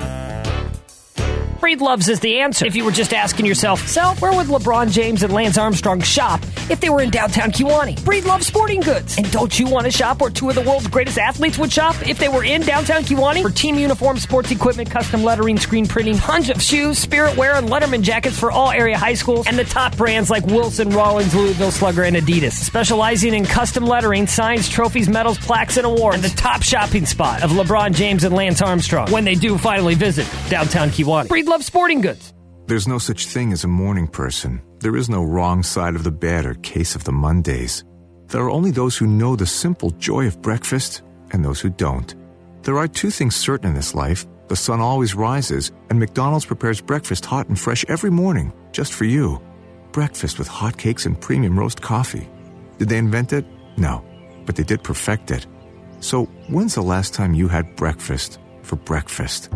Breedlove's is the answer. If you were just asking yourself, so where would LeBron James and Lance Armstrong shop if they were in downtown Kewanee? Breedlove Sporting Goods. And don't you want to shop where two of the world's greatest athletes would shop if they were in downtown Kewanee? For team uniforms, sports equipment, custom lettering, screen printing, tons of shoes, Spirit wear, and Letterman jackets for all area high schools, and the top brands like Wilson, Rawlings, Louisville Slugger, and Adidas. Specializing in custom lettering, signs, trophies, medals, plaques, and awards. And the top shopping spot of LeBron James and Lance Armstrong when they do finally visit downtown Kewanee. Breedlove Sporting Goods. There's no such thing as a morning person. There is no wrong side of the bed or case of the Mondays. There are only those who know the simple joy of breakfast and those who don't. There are two things certain in this life. The sun always rises, and McDonald's prepares breakfast hot and fresh every morning, just for you. Breakfast with hot cakes and premium roast coffee. Did they invent it? No, but they did perfect it. So, when's the last time you had breakfast for breakfast?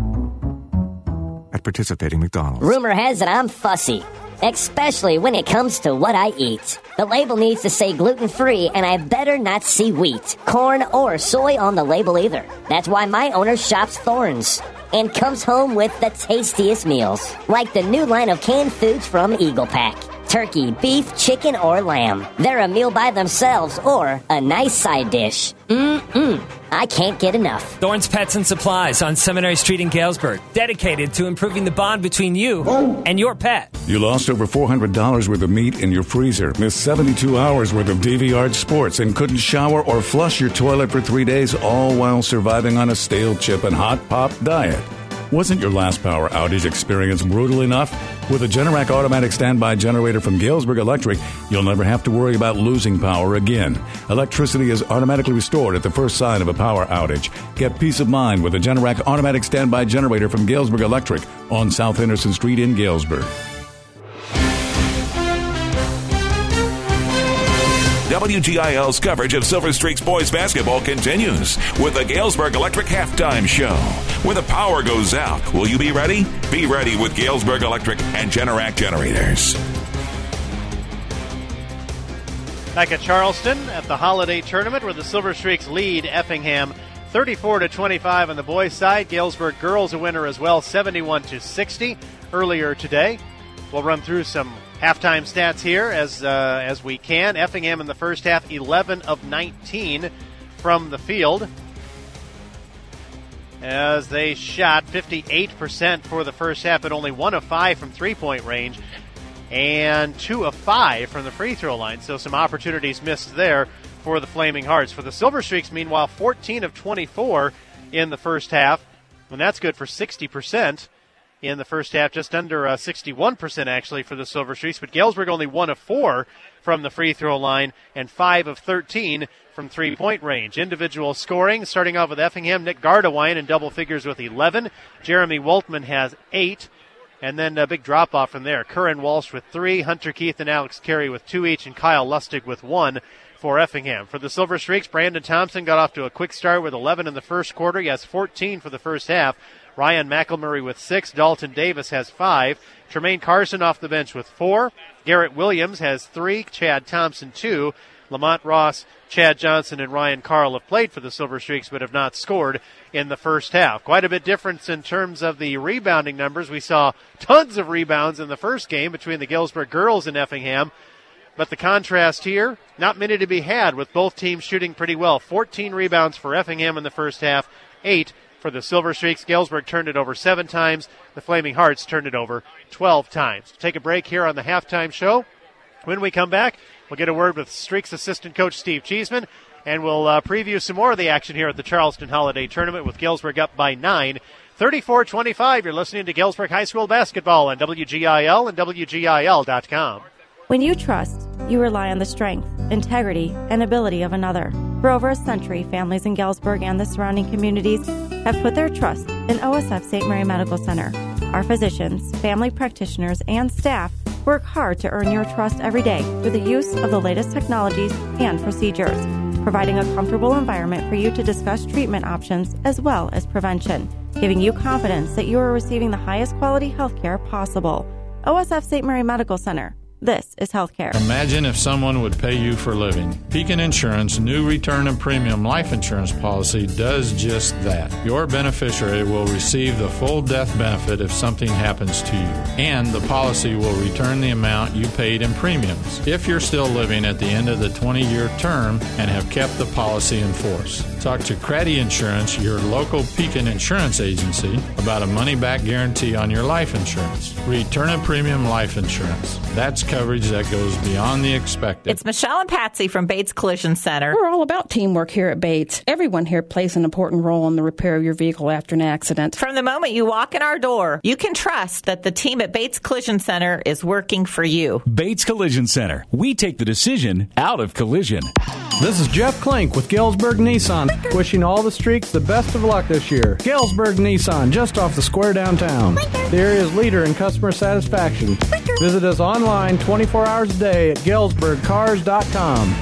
At participating McDonald's. Rumor has it I'm fussy, especially when it comes to what I eat. The label needs to say gluten-free, and I better not see wheat, corn, or soy on the label either. That's why my owner shops Thorns and comes home with the tastiest meals, like the new line of canned foods from Eagle Pack. Turkey, beef, chicken, or lamb. They're a meal by themselves or a nice side dish. Mm-mm. I can't get enough. Thorns Pets and Supplies on Seminary Street in Galesburg. Dedicated to improving the bond between you and your pet. You lost over four hundred dollars worth of meat in your freezer, missed seventy-two hours worth of D V R sports, and couldn't shower or flush your toilet for three days, all while surviving on a stale chip and hot pop diet. Wasn't your last power outage experience brutal enough? With a Generac automatic standby generator from Galesburg Electric, you'll never have to worry about losing power again. Electricity is automatically restored at the first sign of a power outage. Get peace of mind with a Generac automatic standby generator from Galesburg Electric on South Henderson Street in Galesburg. W G I L's coverage of Silver Streaks boys basketball continues with the Galesburg Electric Halftime Show. When the power goes out, will you be ready? Be ready with Galesburg Electric and Generac Generators. Back at Charleston at the Holiday Tournament where the Silver Streaks lead Effingham thirty-four to twenty-five on the boys' side. Galesburg girls a winner as well, seventy-one to sixty earlier today. We'll run through some halftime stats here as uh, as we can. Effingham in the first half, eleven of nineteen from the field, as they shot fifty-eight percent for the first half, but only one of five from three-point range and two of five from the free throw line. So some opportunities missed there for the Flaming Hearts. For the Silver Streaks, meanwhile, fourteen of twenty-four in the first half, and that's good for sixty percent. In the first half, just under uh, sixty-one percent actually for the Silver Streaks, but Galesburg only one of four from the free throw line and five of thirteen from three-point range. Individual scoring, starting off with Effingham, Nick Gardewine in double figures with eleven. Jeremy Woltman has eight, and then a big drop-off from there. Curran Walsh with three, Hunter Keith and Alex Carey with two each, and Kyle Lustig with one for Effingham. For the Silver Streaks, Brandon Thompson got off to a quick start with eleven in the first quarter. He has fourteen for the first half. Ryan McElmurray with six. Dalton Davis has five. Tremaine Carson off the bench with four. Garrett Williams has three. Chad Thompson, two. Lamont Ross, Chad Johnson, and Ryan Carl have played for the Silver Streaks but have not scored in the first half. Quite a bit difference in terms of the rebounding numbers. We saw tons of rebounds in the first game between the Galesburg girls and Effingham. But the contrast here, not many to be had with both teams shooting pretty well. fourteen rebounds for Effingham in the first half, eight for the Silver Streaks. Galesburg turned it over seven times. The Flaming Hearts turned it over twelve times. Take a break here on the halftime show. When we come back, we'll get a word with Streaks assistant coach Steve Cheeseman And we'll uh, preview some more of the action here at the Charleston Holiday Tournament with Galesburg up by nine. thirty-four twenty-five. You're listening to Galesburg High School basketball on W G I L and W G I L dot com. When you trust, you rely on the strength, integrity, and ability of another. For over a century, families in Galesburg and the surrounding communities have put their trust in O S F Saint Mary Medical Center. Our physicians, family practitioners, and staff work hard to earn your trust every day through the use of the latest technologies and procedures, providing a comfortable environment for you to discuss treatment options as well as prevention, giving you confidence that you are receiving the highest quality health care possible. O S F Saint Mary Medical Center. This is healthcare. Imagine if someone would pay you for living. Pekin Insurance new return and premium life insurance policy does just that. Your beneficiary will receive the full death benefit if something happens to you, and the policy will return the amount you paid in premiums if you're still living at the end of the twenty-year term and have kept the policy in force. Talk to Credit Insurance, your local Pekin Insurance agency, about a money-back guarantee on your life insurance. Return and premium life insurance. That's coverage that goes beyond the expected. It's Michelle and Patsy from Bates Collision Center. We're all about teamwork here at Bates. Everyone here plays an important role in the repair of your vehicle after an accident. From the moment you walk in our door, you can trust that the team at Bates Collision Center is working for you. Bates Collision Center. We take the decision out of collision. This is Jeff Klink with Galesburg Nissan, wishing all the streaks the best of luck this year. Galesburg Nissan, just off the square downtown. The area's leader in customer satisfaction. Visit us online twenty-four hours a day at galesburg cars dot com.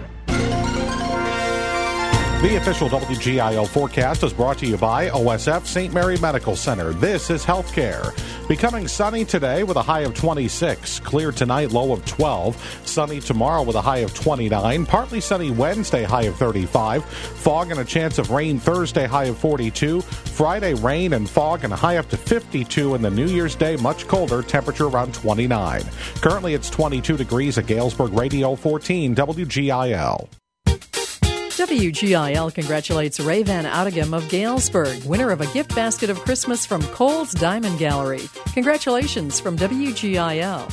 The official W G I L forecast is brought to you by O S F Saint Mary Medical Center. This is healthcare. Becoming sunny today with a high of twenty-six. Clear tonight, low of twelve. Sunny tomorrow with a high of twenty-nine. Partly sunny Wednesday, high of thirty-five. Fog and a chance of rain Thursday, high of forty-two. Friday, rain and fog and a high up to fifty-two. And the New Year's Day, much colder, temperature around twenty-nine. Currently, it's twenty-two degrees at Galesburg Radio fourteen W G I L. W G I L congratulates Ray Van Oudegem of Galesburg, winner of a gift basket of Christmas from Kohl's Diamond Gallery. Congratulations from W G I L.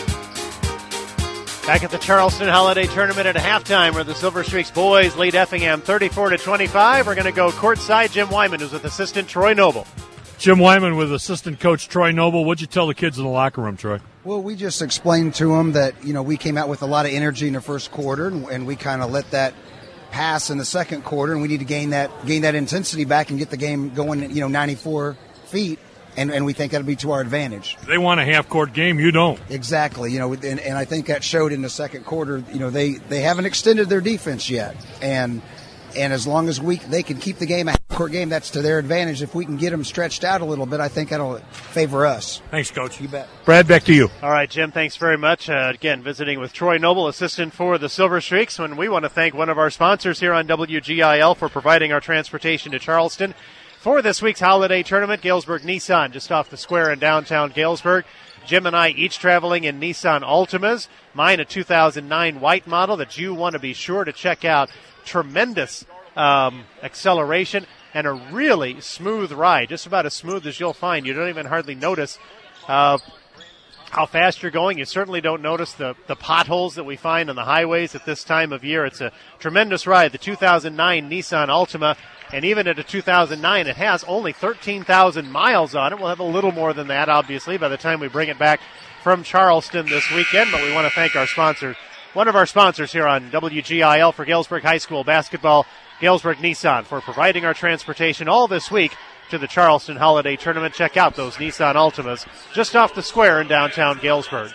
Back at the Charleston Holiday Tournament at halftime, where the Silver Streaks boys lead Effingham thirty-four to twenty-five. We're going to go courtside. Jim Wyman, who's with assistant Troy Noble. Jim Wyman with assistant coach Troy Noble. What'd you tell the kids in the locker room, Troy? Well, we just explained to them that, you know, we came out with a lot of energy in the first quarter, and, and we kind of let that pass in the second quarter, and we need to gain that gain that intensity back and get the game going, you know, ninety-four feet, and, and we think that'll be to our advantage. They want a half-court game, you don't. Exactly, you know, and, and I think that showed in the second quarter. You know, they, they haven't extended their defense yet, and and as long as we they can keep the game a half-court game, that's to their advantage. If we can get them stretched out a little bit, I think that'll favor us. Thanks, Coach. You bet. Brad, back to you. All right, Jim, thanks very much. Uh, again, visiting with Troy Noble, assistant for the Silver Streaks, and we want to thank one of our sponsors here on W G I L for providing our transportation to Charleston. For this week's holiday tournament, Galesburg Nissan, just off the square in downtown Galesburg. Jim and I each traveling in Nissan Altimas. Mine a two thousand nine white model that you want to be sure to check out. Tremendous um, acceleration and a really smooth ride, just about as smooth as you'll find. You don't even hardly notice uh, how fast you're going. You certainly don't notice the, the potholes that we find on the highways at this time of year. It's a tremendous ride, the two thousand nine Nissan Altima. And even at a two thousand nine, it has only thirteen thousand miles on it. We'll have a little more than that, obviously, by the time we bring it back from Charleston this weekend. But we want to thank our sponsor, one of our sponsors here on W G I L for Galesburg High School basketball, Galesburg Nissan, for providing our transportation all this week to the Charleston Holiday Tournament. Check out those Nissan Altimas just off the square in downtown Galesburg.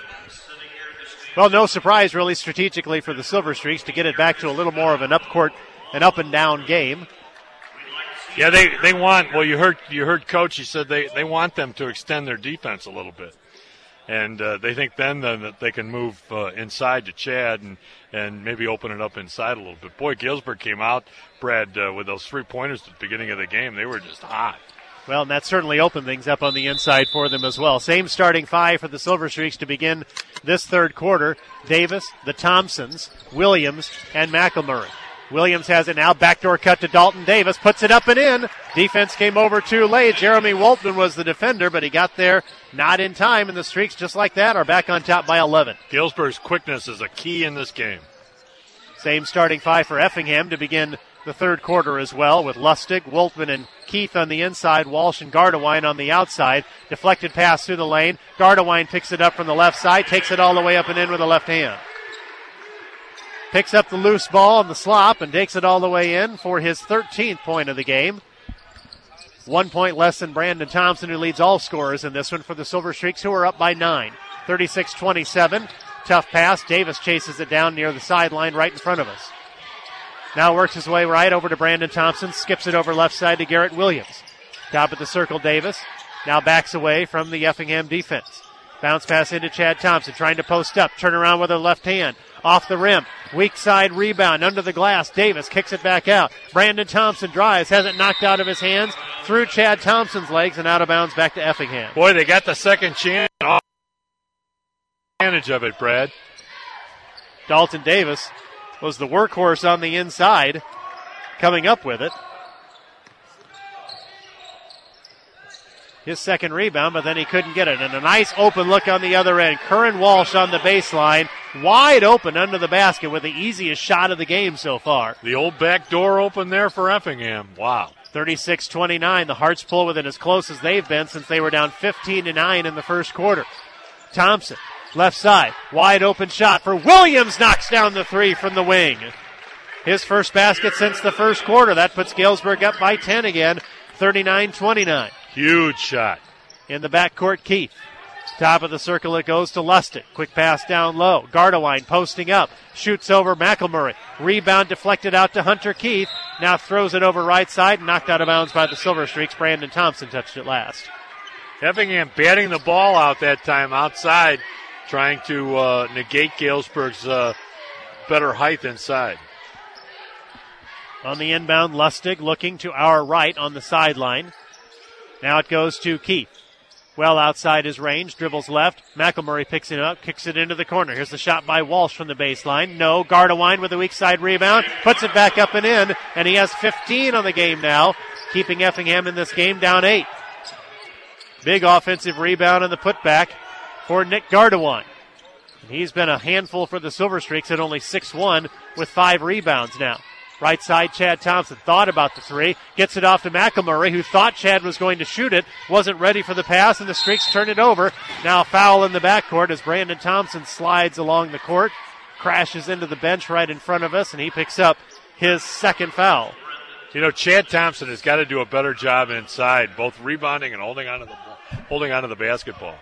Well, no surprise, really, strategically for the Silver Streaks to get it back to a little more of an up-court, an up-and-down game. Yeah, they, they want, well, you heard you heard Coach, he said they, they want them to extend their defense a little bit. And uh, they think then, then that they can move uh, inside to Chad and, and maybe open it up inside a little bit. Boy, Galesburg came out, Brad, uh, with those three-pointers at the beginning of the game. They were just hot. Well, and that certainly opened things up on the inside for them as well. Same starting five for the Silver Streaks to begin this third quarter. Davis, the Thompsons, Williams, and McElmurray. Williams has it now. Backdoor cut to Dalton Davis. Puts it up and in. Defense came over too late. Jeremy Waltman was the defender, but he got there not in time, and the Streaks, just like that, are back on top by eleven. Galesburg's quickness is a key in this game. Same starting five for Effingham to begin the third quarter as well, with Lustig, Woltman, and Keith on the inside, Walsh and Gardewine on the outside. Deflected pass through the lane. Gardewine picks it up from the left side, takes it all the way up and in with the left hand. Picks up the loose ball on the slop and takes it all the way in for his thirteenth point of the game. One point less than Brandon Thompson, who leads all scorers in this one for the Silver Streaks, who are up by nine. thirty-six twenty-seven. Tough pass. Davis chases it down near the sideline right in front of us. Now works his way right over to Brandon Thompson. Skips it over left side to Garrett Williams. Top of the circle, Davis. Now backs away from the Effingham defense. Bounce pass into Chad Thompson, trying to post up. Turn around with her left hand. Off the rim. Weak side rebound under the glass. Davis kicks it back out. Brandon Thompson drives. Has it knocked out of his hands. Through Chad Thompson's legs and out of bounds back to Effingham. Boy, they got the second chance. Advantage of it, Brad. Dalton Davis was the workhorse on the inside, coming up with it. His second rebound, but then he couldn't get it. And a nice open look on the other end. Curran Walsh on the baseline, wide open under the basket with the easiest shot of the game so far. The old back door open there for Effingham. Wow. thirty-six twenty-nine. The Hearts pull within as close as they've been since they were down fifteen to nine in the first quarter. Thompson, left side, wide open shot for Williams, knocks down the three from the wing. His first basket since the first quarter. That puts Galesburg up by ten again, thirty-nine twenty-nine. Huge shot. In the backcourt, Keith. Top of the circle, it goes to Lustig. Quick pass down low. Gardewine posting up. Shoots over McElmurray. Rebound deflected out to Hunter Keith. Now throws it over right side. Knocked out of bounds by the Silver Streaks. Brandon Thompson touched it last. Effingham batting the ball out that time outside, trying to uh, negate Galesburg's uh, better height inside. On the inbound, Lustig looking to our right on the sideline. Now it goes to Keith. Well outside his range, dribbles left. McElmurray picks it up, kicks it into the corner. Here's the shot by Walsh from the baseline. No, Gardewine with a weak side rebound. Puts it back up and in, and he has fifteen on the game now, keeping Effingham in this game down eight. Big offensive rebound on the putback for Nick Gardewine. He's been a handful for the Silver Streaks at only six one with five rebounds now. Right side, Chad Thompson thought about the three. Gets it off to McElmurray, who thought Chad was going to shoot it. Wasn't ready for the pass, and the Streaks turn it over. Now foul in the backcourt as Brandon Thompson slides along the court. Crashes into the bench right in front of us, and he picks up his second foul. You know, Chad Thompson has got to do a better job inside, both rebounding and holding onto the holding onto the basketball.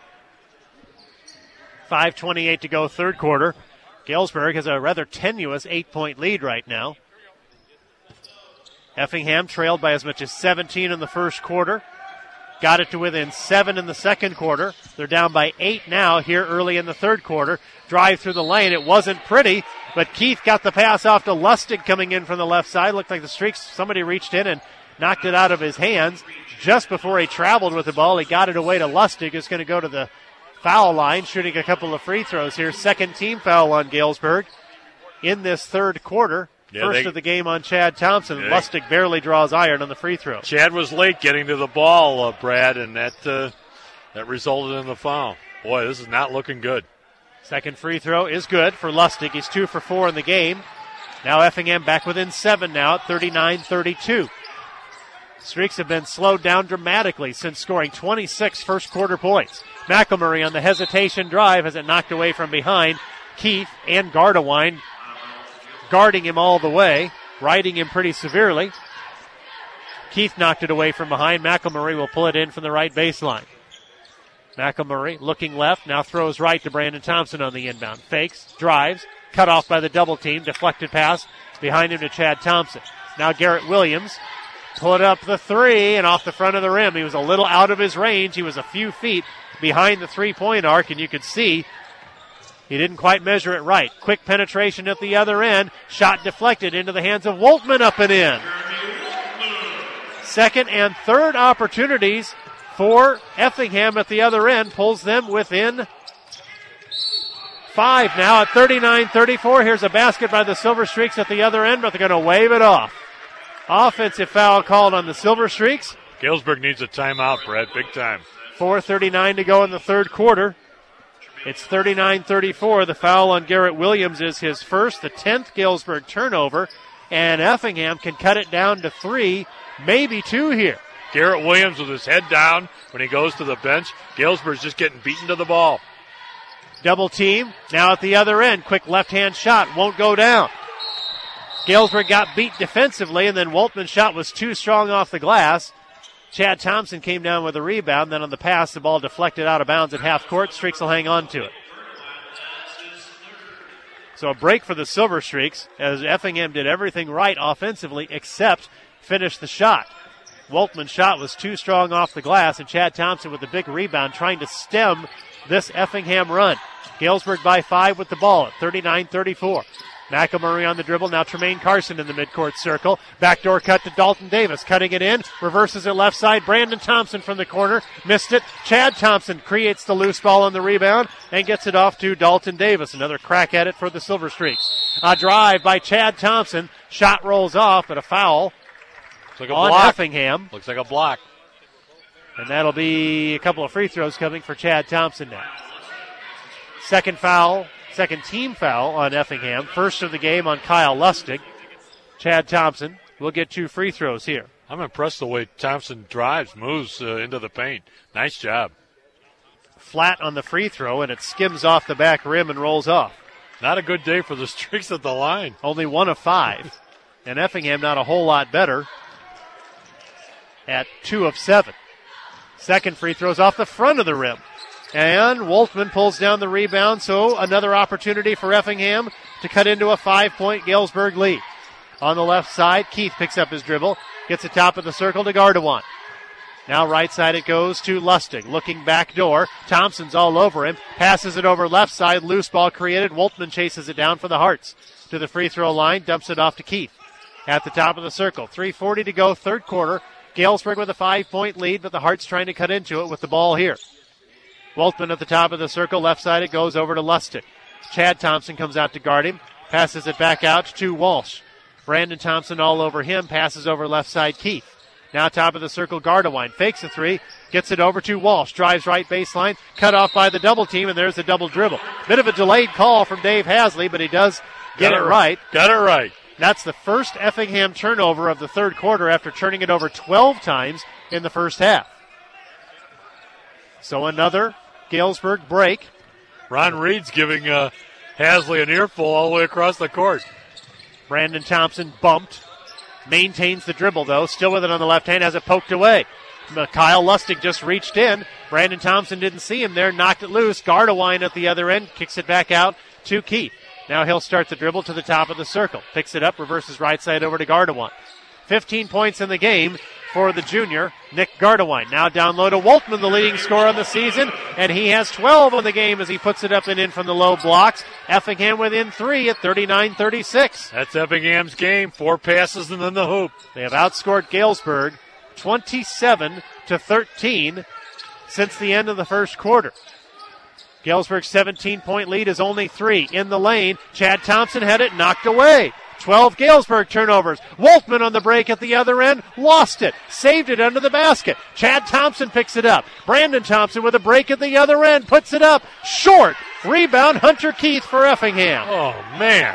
five twenty-eight to go, third quarter. Galesburg has a rather tenuous eight-point lead right now. Effingham trailed by as much as seventeen in the first quarter. Got it to within seven in the second quarter. They're down by eight now here early in the third quarter. Drive through the lane. It wasn't pretty, but Keith got the pass off to Lustig coming in from the left side. Looked like the Streaks, somebody reached in and knocked it out of his hands. Just before he traveled with the ball, he got it away to Lustig, who's going to go to the foul line, shooting a couple of free throws here. Second team foul on Galesburg in this third quarter. Yeah, First they, of the game on Chad Thompson. Yeah, Lustig barely draws iron on the free throw. Chad was late getting to the ball, uh, Brad, and that uh, that resulted in the foul. Boy, this is not looking good. Second free throw is good for Lustig. He's two for four in the game. Now Effingham back within seven now at thirty-nine thirty-two. Streaks have been slowed down dramatically since scoring twenty-six first quarter points. McElmurray on the hesitation drive has it knocked away from behind. Keith and Gardewine guarding him all the way, riding him pretty severely. Keith knocked it away from behind. McElmurray will pull it in from the right baseline. McElmurray looking left, now throws right to Brandon Thompson on the inbound. Fakes, drives, cut off by the double team, deflected pass behind him to Chad Thompson. Now Garrett Williams put up the three and off the front of the rim. He was a little out of his range. He was a few feet behind the three-point arc, and you could see he didn't quite measure it right. Quick penetration at the other end. Shot deflected into the hands of Woltman up and in. Second and third opportunities for Effingham at the other end. Pulls them within five now at thirty-nine thirty-four. Here's a basket by the Silver Streaks at the other end, but they're going to wave it off. Offensive foul called on the Silver Streaks. Galesburg needs a timeout, Brad. Big time. four thirty-nine to go in the third quarter. It's thirty-nine thirty-four. The foul on Garrett Williams is his first, the tenth Galesburg turnover, and Effingham can cut it down to three, maybe two here. Garrett Williams with his head down when he goes to the bench. Galesburg's just getting beaten to the ball. Double team, now at the other end. Quick left-hand shot, won't go down. Galesburg got beat defensively, and then Woltman's shot was too strong off the glass. Chad Thompson came down with a rebound. Then on the pass, the ball deflected out of bounds at half court. Streaks will hang on to it. So a break for the Silver Streaks as Effingham did everything right offensively except finish the shot. Woltman's shot was too strong off the glass, and Chad Thompson with a big rebound trying to stem this Effingham run. Galesburg by five with the ball at thirty-nine thirty-four. McElmurray on the dribble. Now Tremaine Carson in the midcourt circle. Backdoor cut to Dalton Davis. Cutting it in. Reverses it left side. Brandon Thompson from the corner. Missed it. Chad Thompson creates the loose ball on the rebound and gets it off to Dalton Davis. Another crack at it for the Silver Streaks. A drive by Chad Thompson. Shot rolls off, but a foul Looks like a on block. Effingham. Looks like a block. And that'll be a couple of free throws coming for Chad Thompson now. Second foul. Second team foul on Effingham. First of the game on Kyle Lustig. Chad Thompson will get two free throws here. I'm impressed the way Thompson drives, moves uh, into the paint. Nice job. Flat on the free throw, and it skims off the back rim and rolls off. Not a good day for the Streaks at the line. Only one of five. And Effingham not a whole lot better at two of seven. Second free throw's off the front of the rim. And Woltman pulls down the rebound, so another opportunity for Effingham to cut into a five-point Galesburg lead. On the left side, Keith picks up his dribble, gets the top of the circle to Gardawan. Now right side it goes to Lustig, looking back door. Thompson's all over him, passes it over left side, loose ball created. Woltman chases it down for the Hearts. To the free throw line, dumps it off to Keith. At the top of the circle, three forty to go, third quarter. Galesburg with a five-point lead, but the Hearts trying to cut into it with the ball here. Woltman at the top of the circle, left side it goes over to Lustig. Chad Thompson comes out to guard him, passes it back out to Walsh. Brandon Thompson all over him, passes over left side Keith. Now top of the circle, Gardewine fakes a three, gets it over to Walsh, drives right baseline, cut off by the double team, and there's a double dribble. Bit of a delayed call from Dave Hasley, but he does get it right. Got it right. That's the first Effingham turnover of the third quarter after turning it over twelve times in the first half. So another Galesburg break. Ron Reed's giving uh, Hasley an earful all the way across the court. Brandon Thompson bumped. Maintains the dribble, though. Still with it on the left hand. Has it poked away. Kyle Lustig just reached in. Brandon Thompson didn't see him there. Knocked it loose. Gardewine at the other end. Kicks it back out to Keith. Now he'll start the dribble to the top of the circle. Picks it up. Reverses right side over to Gardewine. fifteen points in the game for the junior, Nick Gardewine. Now down low to Woltman, the leading scorer on the season, and he has twelve on the game as he puts it up and in from the low blocks. Effingham within three at thirty-nine thirty-six. That's Effingham's game. Four passes and then the hoop. They have outscored Galesburg twenty-seven to thirteen since the end of the first quarter. Galesburg's seventeen-point lead is only three. In the lane, Chad Thompson had it knocked away. twelve Galesburg turnovers. Woltman on the break at the other end. Lost it. Saved it under the basket. Chad Thompson picks it up. Brandon Thompson with a break at the other end. Puts it up. Short. Rebound. Hunter Keith for Effingham. Oh, man.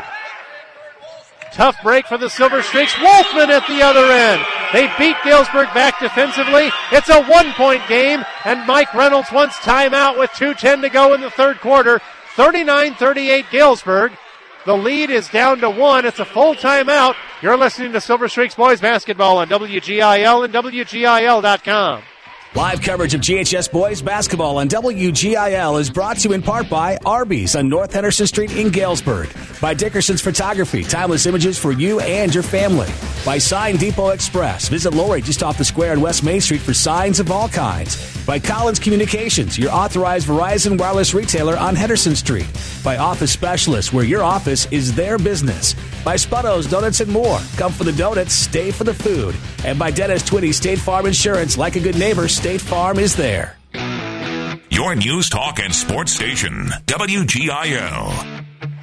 Tough break for the Silver Streaks. Woltman at the other end. They beat Galesburg back defensively. It's a one-point game, and Mike Reynolds wants timeout with two ten to go in the third quarter. thirty-nine thirty-eight Galesburg. The lead is down to one. It's a full timeout. You're listening to Silver Streaks Boys Basketball on W G I L and W G I L dot com. Live coverage of G H S Boys Basketball on W G I L is brought to you in part by Arby's on North Henderson Street in Galesburg. By Dickerson's Photography, timeless images for you and your family. By Sign Depot Express. Visit Lori just off the square on West Main Street for signs of all kinds. By Collins Communications, your authorized Verizon wireless retailer on Henderson Street. By Office Specialists, where your office is their business. By Sputto's Donuts and more. Come for the donuts, stay for the food. And by Dennis Twitty State Farm Insurance. Like a good neighbor, State Farm is there. Your news, talk, and sports station, W G I L.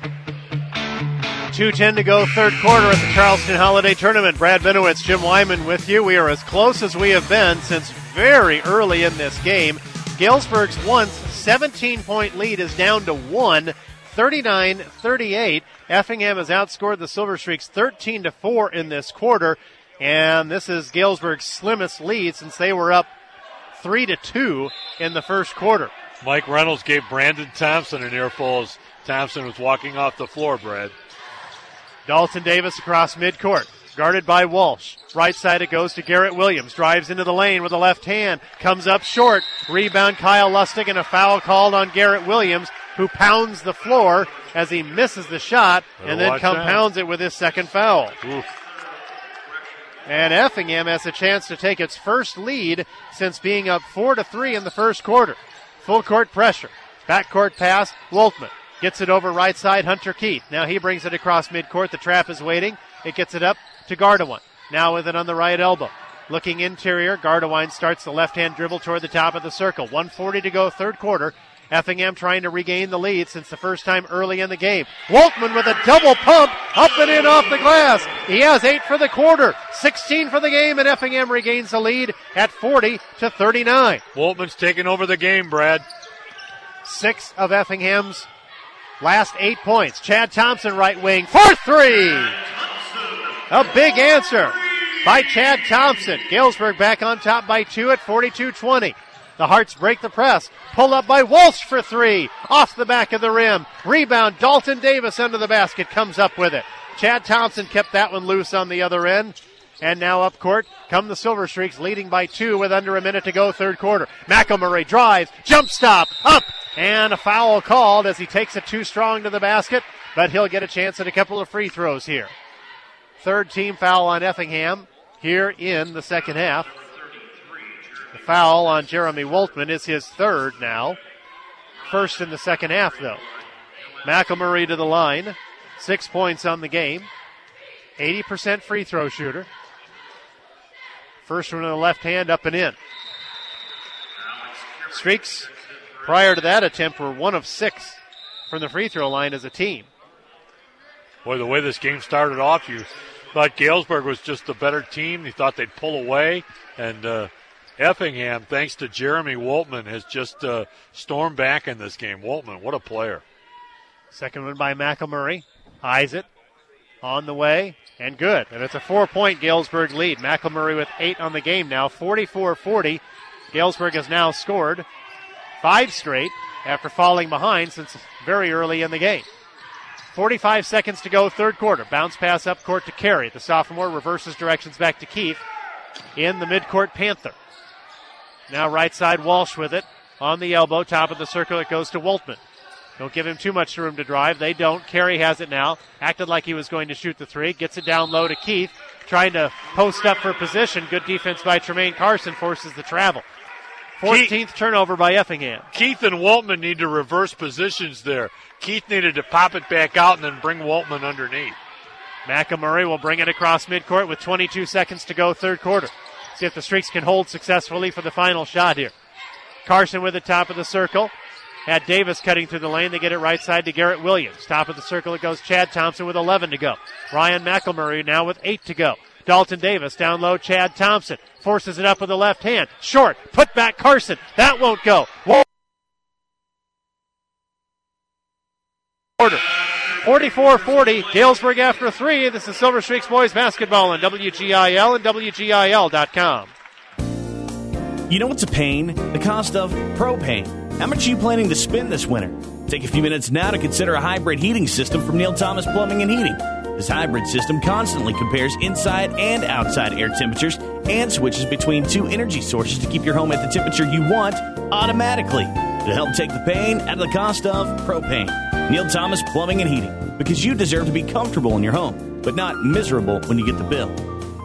two ten to go, third quarter at the Charleston Holiday Tournament. Brad Benowitz, Jim Wyman with you. We are as close as we have been since very early in this game. Galesburg's once seventeen-point lead is down to one, thirty-nine thirty-eight. Effingham has outscored the Silver Streaks thirteen to four in this quarter, and this is Galesburg's slimmest lead since they were up three to two in the first quarter. Mike Reynolds gave Brandon Thompson an earful as Thompson was walking off the floor, Brad. Dalton Davis across midcourt, guarded by Walsh. Right side it goes to Garrett Williams. Drives into the lane with the left hand. Comes up short. Rebound Kyle Lustig, and a foul called on Garrett Williams, who pounds the floor as he misses the shot and then compounds it with his second foul. Oof. And Effingham has a chance to take its first lead since being up four to three in the first quarter. Full court pressure. Backcourt pass, Woltman. Gets it over right side, Hunter Keith. Now he brings it across midcourt. The trap is waiting. It gets it up to Gardawine. Now with it on the right elbow. Looking interior, Gardawine starts the left-hand dribble toward the top of the circle. one forty to go, third quarter. Effingham trying to regain the lead since the first time early in the game. Woltman with a double pump, up and in off the glass. He has eight for the quarter, sixteen for the game, and Effingham regains the lead at forty to thirty-nine. Woltman's taking over the game, Brad. Six of Effingham's last eight points. Chad Thompson, right wing, for three. A big answer by Chad Thompson. Galesburg back on top by two at forty-two twenty. The Hearts break the press. Pull up by Walsh for three. Off the back of the rim. Rebound, Dalton Davis under the basket, comes up with it. Chad Thompson kept that one loose on the other end. And now up court come the Silver Streaks, leading by two with under a minute to go, third quarter. McElmurray drives, jump stop, up, and a foul called as he takes it too strong to the basket, but he'll get a chance at a couple of free throws here. Third team foul on Effingham here in the second half. The foul on Jeremy Woltman is his third now. First in the second half, though. McElmurray to the line. Six points on the game. eighty percent free throw shooter. First one on the left hand, up and in. Streaks, prior to that attempt, were one of six from the free throw line as a team. Boy, the way this game started off, you thought Galesburg was just the better team. You thought they'd pull away, and uh, Effingham, thanks to Jeremy Woltman, has just uh, stormed back in this game. Woltman, what a player. Second one by McElmurray. Eyes it. On the way. And good. And it's a four-point Galesburg lead. McElmurray with eight on the game now. forty-four forty. Galesburg has now scored five straight after falling behind since very early in the game. forty-five seconds to go, third quarter. Bounce pass up court to Carey. The sophomore reverses directions back to Keith in the midcourt Panther. Now right side Walsh with it. On the elbow, top of the circle, it goes to Woltman. Don't give him too much room to drive. They don't. Carey has it now. Acted like he was going to shoot the three. Gets it down low to Keith. Trying to post up for position. Good defense by Tremaine Carson. Forces the travel. fourteenth Keith, turnover by Effingham. Keith and Woltman need to reverse positions there. Keith needed to pop it back out and then bring Woltman underneath. McElmurray will bring it across midcourt with twenty-two seconds to go, third quarter. See if the Streaks can hold successfully for the final shot here. Carson with the top of the circle. Had Davis cutting through the lane. They get it right side to Garrett Williams. Top of the circle it goes Chad Thompson with eleven to go. Ryan McElmurray now with eight to go. Dalton Davis down low, Chad Thompson. Forces it up with the left hand. Short. Put back Carson. That won't go. Order. forty-four forty. Galesburg after three. This is Silver Streaks boys basketball on W G I L and W G I L dot com. You know what's a pain? The cost of propane. How much are you planning to spend this winter? Take a few minutes now to consider a hybrid heating system from Neil Thomas Plumbing and Heating. This hybrid system constantly compares inside and outside air temperatures and switches between two energy sources to keep your home at the temperature you want automatically. To help take the pain out of the cost of propane. Neil Thomas Plumbing and Heating. Because you deserve to be comfortable in your home, but not miserable when you get the bill.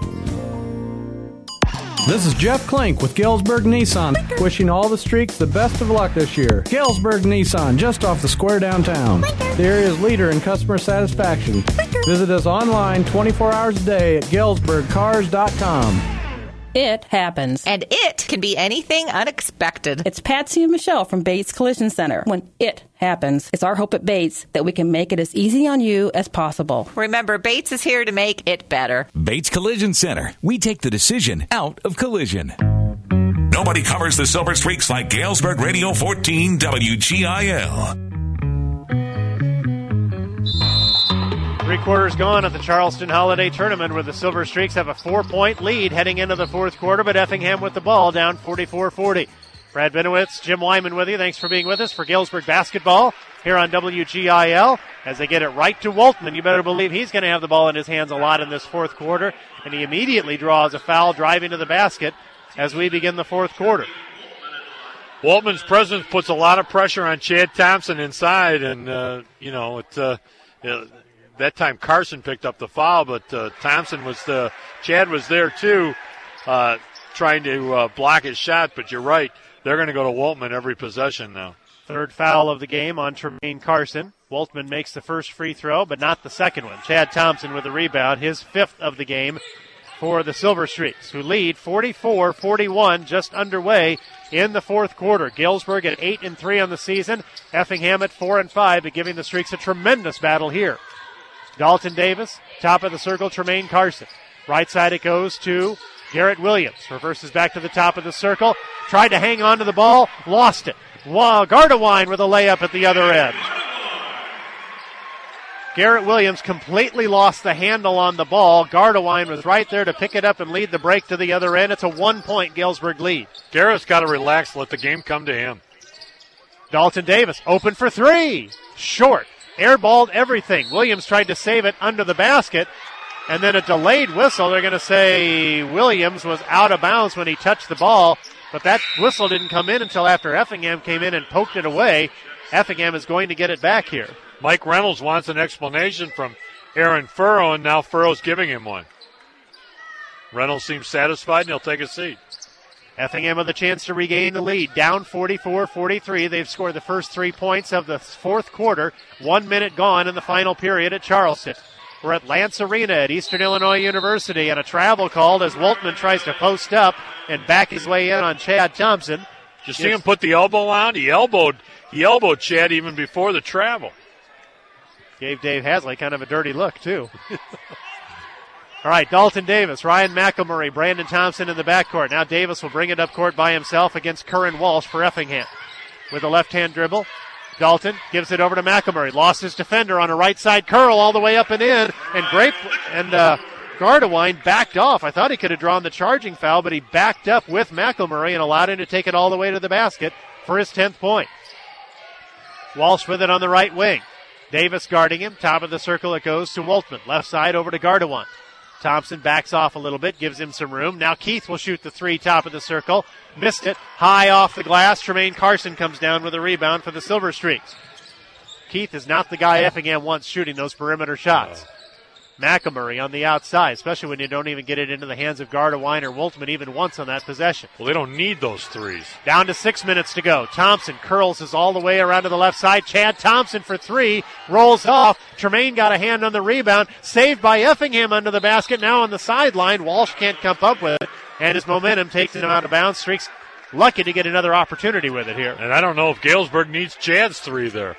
This is Jeff Klink with Galesburg Nissan, wishing all the Streaks the best of luck this year. Galesburg Nissan, just off the square downtown. The area's leader in customer satisfaction. Visit us online twenty-four hours a day at galesburg cars dot com. It happens. And it can be anything unexpected. It's Patsy and Michelle from Bates Collision Center. When it happens, it's our hope at Bates that we can make it as easy on you as possible. Remember, Bates is here to make it better. Bates Collision Center. We take the decision out of collision. Nobody covers the Silver Streaks like Galesburg Radio fourteen W G I L. Three quarters gone at the Charleston Holiday Tournament, where the Silver Streaks have a four-point lead heading into the fourth quarter, but Effingham with the ball down forty-four forty. Brad Benowitz, Jim Wyman with you. Thanks for being with us for Galesburg basketball here on W G I L as they get it right to Woltman. You better believe he's going to have the ball in his hands a lot in this fourth quarter, and he immediately draws a foul driving to the basket as we begin the fourth quarter. Woltman's presence puts a lot of pressure on Chad Thompson inside, and, uh, you know, it, uh, it, that time Carson picked up the foul, but uh, Thompson was the, Chad was there too, uh, trying to uh, block his shot, but you're right. They're going to go to Woltman every possession now. Third foul of the game on Tremaine Carson. Woltman makes the first free throw, but not the second one. Chad Thompson with the rebound, his fifth of the game for the Silver Streaks, who lead forty-four forty-one, just underway in the fourth quarter. Galesburg at eight and three on the season. Effingham at four and five, but giving the Streaks a tremendous battle here. Dalton Davis, top of the circle, Tremaine Carson. Right side it goes to Garrett Williams. Reverses back to the top of the circle. Tried to hang on to the ball, lost it. Wow, Gardewine with a layup at the other end. Garrett Williams completely lost the handle on the ball. Gardewine was right there to pick it up and lead the break to the other end. It's a one-point Galesburg lead. Garrett's got to relax, let the game come to him. Dalton Davis, open for three. Short. Airballed everything. Williams tried to save it under the basket. And then a delayed whistle. They're going to say Williams was out of bounds when he touched the ball. But that whistle didn't come in until after Effingham came in and poked it away. Effingham is going to get it back here. Mike Reynolds wants an explanation from Aaron Furrow, and now Furrow's giving him one. Reynolds seems satisfied, and he'll take a seat. Effingham with a chance to regain the lead. Down forty-four forty-three. They've scored the first three points of the fourth quarter. One minute gone in the final period at Charleston. We're at Lance Arena at Eastern Illinois University, and a travel called as Woltman tries to post up and back his way in on Chad Thompson. Did you see him put the elbow on? He elbowed, he elbowed Chad even before the travel. Gave Dave Hasley kind of a dirty look, too. All right, Dalton Davis, Ryan McElmurray, Brandon Thompson in the backcourt. Now Davis will bring it up court by himself against Curran Walsh for Effingham. With a left-hand dribble, Dalton gives it over to McElmurray. Lost his defender on a right-side curl all the way up and in. And Grape and uh, Gardewine backed off. I thought he could have drawn the charging foul, but he backed up with McElmurray and allowed him to take it all the way to the basket for his tenth point. Walsh with it on the right wing. Davis guarding him. Top of the circle it goes to Woltman. Left side over to Gardewine. Thompson backs off a little bit, gives him some room. Now Keith will shoot the three, top of the circle. Missed it. High off the glass. Tremaine Carson comes down with a rebound for the Silver Streaks. Keith is not the guy Effingham wants shooting those perimeter shots. McElmurray on the outside, especially when you don't even get it into the hands of Gardewine or Woltman even once on that possession. Well, they don't need those threes. Down to six minutes to go. Thompson curls us all the way around to the left side. Chad Thompson for three. Rolls off. Tremaine got a hand on the rebound. Saved by Effingham under the basket. Now on the sideline. Walsh can't come up with it. And his momentum takes him out of bounds. Streaks lucky to get another opportunity with it here. And I don't know if Galesburg needs Chad's three there.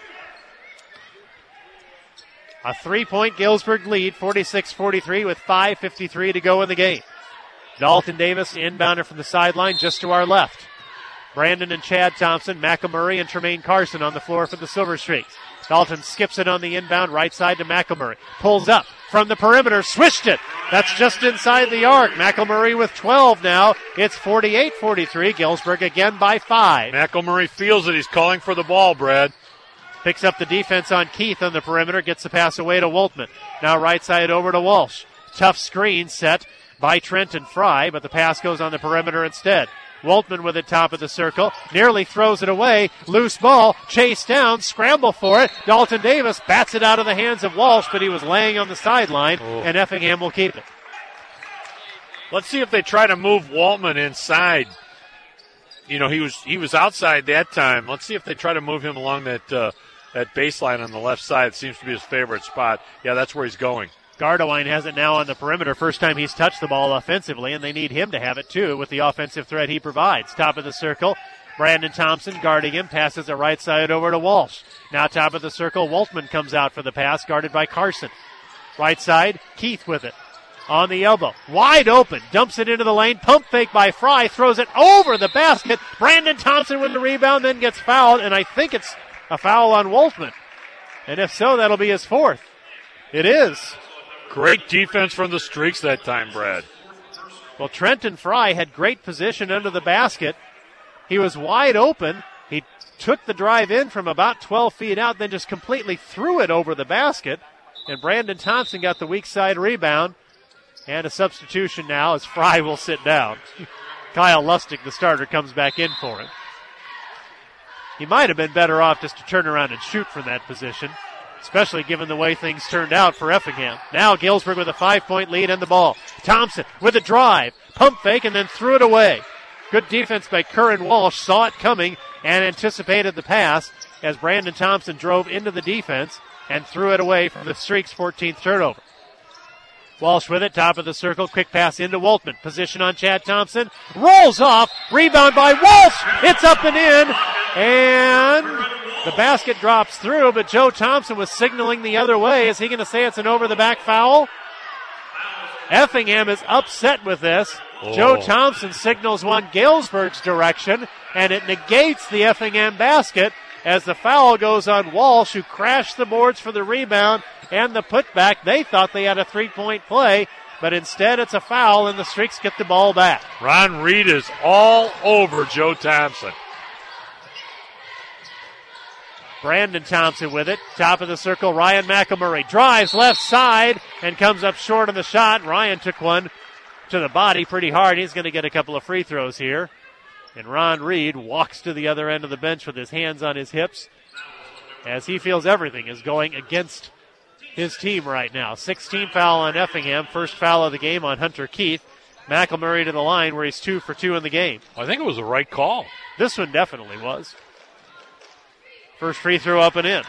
A three-point Galesburg lead, forty-six forty-three, with five fifty-three to go in the game. Dalton Davis, inbounder from the sideline, just to our left. Brandon and Chad Thompson, McElmurray and Tremaine Carson on the floor for the Silver Streaks. Dalton skips it on the inbound, right side to McElmurray. Pulls up from the perimeter, swished it. That's just inside the arc. McElmurray with twelve now. It's forty-eight forty-three. Galesburg again by five. McElmurray feels that he's calling for the ball, Brad. Picks up the defense on Keith on the perimeter, gets the pass away to Woltman. Now right side over to Walsh. Tough screen set by Trenton Fry, but the pass goes on the perimeter instead. Woltman with it top of the circle, nearly throws it away. Loose ball, chase down, scramble for it. Dalton Davis bats it out of the hands of Walsh, but he was laying on the sideline, oh. and Effingham will keep it. Let's see if they try to move Woltman inside. You know, he was he was outside that time. Let's see if they try to move him along that uh, that baseline on the left side. It seems to be his favorite spot. Yeah, that's where he's going. Gardewine has it now on the perimeter. First time he's touched the ball offensively, and they need him to have it too with the offensive threat he provides. Top of the circle, Brandon Thompson guarding him, passes the right side over to Walsh. Now top of the circle, Woltman comes out for the pass, guarded by Carson. Right side, Keith with it. on the elbow. Wide open. Dumps it into the lane. Pump fake by Fry. Throws it over the basket. Brandon Thompson with the rebound, then gets fouled, and I think it's a foul on Wolfman. And if so, that'll be his fourth. It is. Great defense from the Streaks that time, Brad. Well, Trenton Fry had great position under the basket. He was wide open. He took the drive in from about twelve feet out, then just completely threw it over the basket. And Brandon Thompson got the weak side rebound. And a substitution now as Fry will sit down. Kyle Lustig, the starter, comes back in for him. He might have been better off just to turn around and shoot from that position, especially given the way things turned out for Effingham. Now Galesburg with a five-point lead and the ball. Thompson with a drive, pump fake, and then threw it away. Good defense by Curran Walsh, saw it coming and anticipated the pass as Brandon Thompson drove into the defense and threw it away for the Streaks' fourteenth turnover. Walsh with it, top of the circle, quick pass into Woltman. Position on Chad Thompson, rolls off, rebound by Walsh. It's up and in, and the basket drops through, but Joe Thompson was signaling the other way. Is he going to say it's an over-the-back foul? Effingham is upset with this. Oh. Joe Thompson signals one Galesburg's direction, and it negates the Effingham basket as the foul goes on Walsh, who crashed the boards for the rebound and the putback. They thought they had a three-point play, but instead it's a foul, and the Streaks get the ball back. Ron Reed is all over Joe Thompson. Brandon Thompson with it. Top of the circle, Ryan McElmurray drives left side and comes up short on the shot. Ryan took one to the body pretty hard. He's going to get a couple of free throws here. And Ron Reed walks to the other end of the bench with his hands on his hips as he feels everything is going against his team right now. sixteen foul on Effingham. First foul of the game on Hunter Keith. McElmurray to the line where he's two for two in the game. I think it was the right call. This one definitely was. First free throw up and in.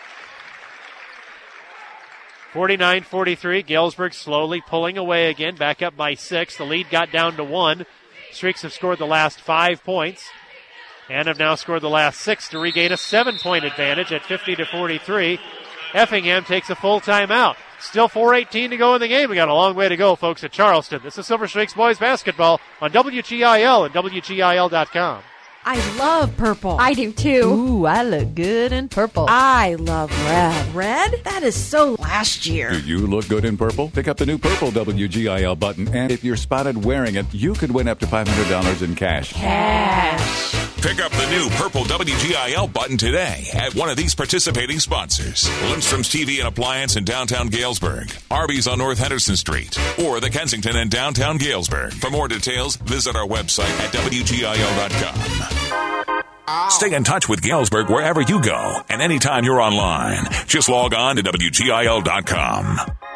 forty-nine forty-three. Galesburg slowly pulling away again. Back up by six. The lead got down to one. Streaks have scored the last five points and have now scored the last six to regain a seven-point advantage at fifty to forty-three. Effingham takes a full timeout. Still four eighteen to go in the game. We got a long way to go, folks, at Charleston. This is Silver Streaks boys basketball on W G I L and W G I L dot com. I love purple. I do too. Ooh, I look good in purple. I love red. Red? That is so last year. Do you look good in purple? Pick up the new purple W G I L button, and if you're spotted wearing it, you could win up to five hundred dollars in cash. Cash. Pick up the new purple W G I L button today at one of these participating sponsors. Lindstrom's T V and Appliance in downtown Galesburg, Arby's on North Henderson Street, or the Kensington in downtown Galesburg. For more details, visit our website at W G I L dot com. Stay in touch with Galesburg wherever you go and anytime you're online. Just log on to W G I L dot com.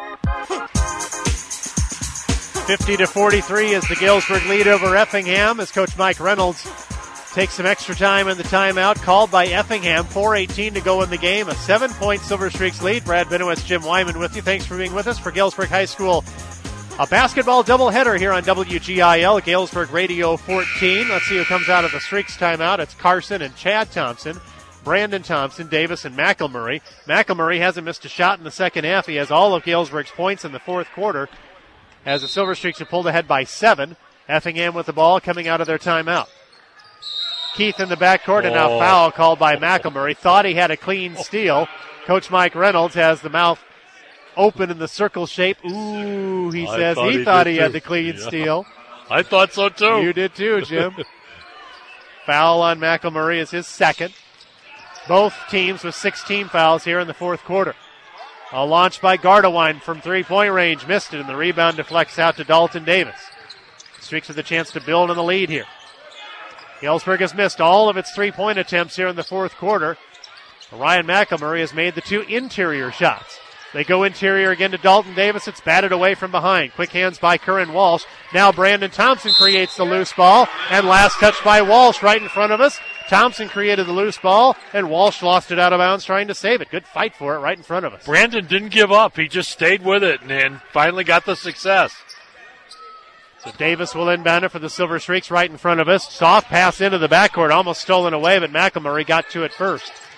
fifty to forty-three is the Galesburg lead over Effingham as Coach Mike Reynolds takes some extra time in the timeout called by Effingham. four eighteen to go in the game. A seven-point Silver Streaks lead. Brad Benowitz, Jim Wyman with you. Thanks for being with us for Galesburg High School. A basketball doubleheader here on W G I L, Galesburg Radio fourteen. Let's see who comes out of the Streaks timeout. It's Carson and Chad Thompson, Brandon Thompson, Davis, and McElmurray. McElmurray hasn't missed a shot in the second half. He has all of Galesburg's points in the fourth quarter as the Silver Streaks have pulled ahead by seven. Effingham with the ball coming out of their timeout. Keith in the backcourt, and now Oh. foul called by McElmurray. Thought he had a clean steal. Coach Mike Reynolds has the mouth open in the circle shape. Ooh, he I says thought he, he thought did he had too. the clean Yeah. steal. I thought so too. You did too, Jim. Foul on McElmurray is his second. Both teams with sixteen fouls here in the fourth quarter. A launch by Gardewine from three-point range. Missed it, and the rebound deflects out to Dalton Davis. Streaks with a chance to build on the lead here. Galesburg has missed all of its three-point attempts here in the fourth quarter. Ryan McElmurray has made the two interior shots. They go interior again to Dalton Davis. It's batted away from behind. Quick hands by Curran Walsh. Now Brandon Thompson creates the loose ball. And last touch by Walsh right in front of us. Thompson created the loose ball, and Walsh lost it out of bounds trying to save it. Good fight for it right in front of us. Brandon didn't give up. He just stayed with it and, and finally got the success. So Davis will inbound it for the Silver Streaks right in front of us. Soft pass into the backcourt, almost stolen away, but McElmurray got to it first.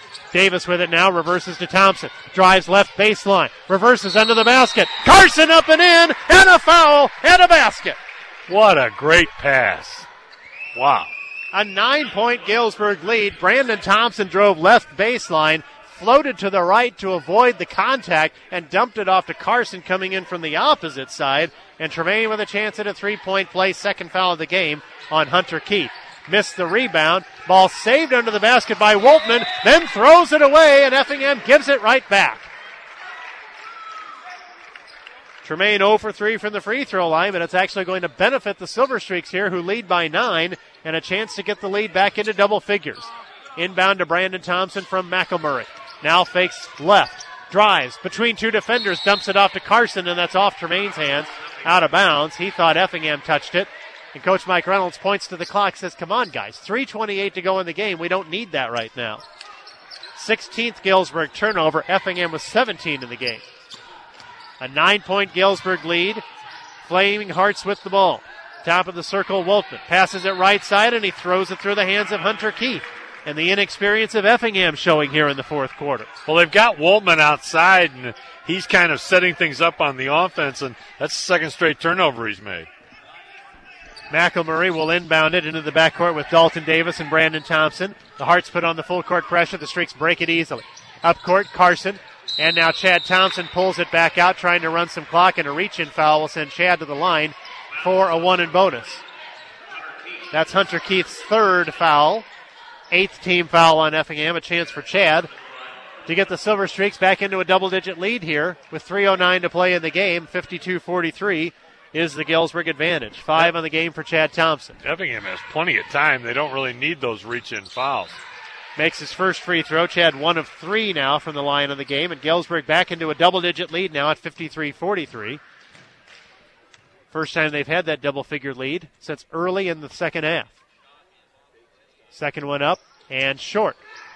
Davis with it now, reverses to Thompson. Drives left baseline, reverses under the basket. Carson up and in, and a foul, and a basket. What a great pass. Wow. A nine-point Galesburg lead. Brandon Thompson drove left baseline, floated to the right to avoid the contact, and dumped it off to Carson coming in from the opposite side. And Tremaine with a chance at a three-point play, second foul of the game on Hunter Keith. Missed the rebound. Ball saved under the basket by Woltman, then throws it away, and Effingham gives it right back. Tremaine zero for three from the free throw line, but it's actually going to benefit the Silver Streaks here, who lead by nine, and a chance to get the lead back into double figures. Inbound to Brandon Thompson from McElmurray. Now fakes left, drives between two defenders, dumps it off to Carson, and that's off Tremaine's hands, out of bounds. He thought Effingham touched it. And Coach Mike Reynolds points to the clock, says, come on, guys, three twenty-eight to go in the game. We don't need that right now. sixteenth Galesburg turnover. Effingham was seventeen in the game. A nine-point Galesburg lead. Flaming Hearts with the ball. Top of the circle, Woltman passes it right side, and he throws it through the hands of Hunter Keith. And the inexperience of Effingham showing here in the fourth quarter. Well, they've got Woltman outside, and he's kind of setting things up on the offense, and that's the second straight turnover he's made. McElmurray will inbound it into the backcourt with Dalton Davis and Brandon Thompson. The Hearts put on the full court pressure. The Streaks break it easily. Up court, Carson. And now Chad Thompson pulls it back out, trying to run some clock, and a reach-in foul will send Chad to the line for a one and bonus. That's Hunter Keith's third foul. Eighth team foul on Effingham. A chance for Chad to get the Silver Streaks back into a double-digit lead here with three oh nine to play in the game. fifty-two forty-three. Is the Galesburg advantage. Five on the game for Chad Thompson. Effingham has plenty of time. They don't really need those reach-in fouls. Makes his first free throw. Chad one of three now from the line of the game, and Galesburg back into a double-digit lead now at fifty-three forty-three. First time they've had that double-figure lead since early in the second half. Second one up and short.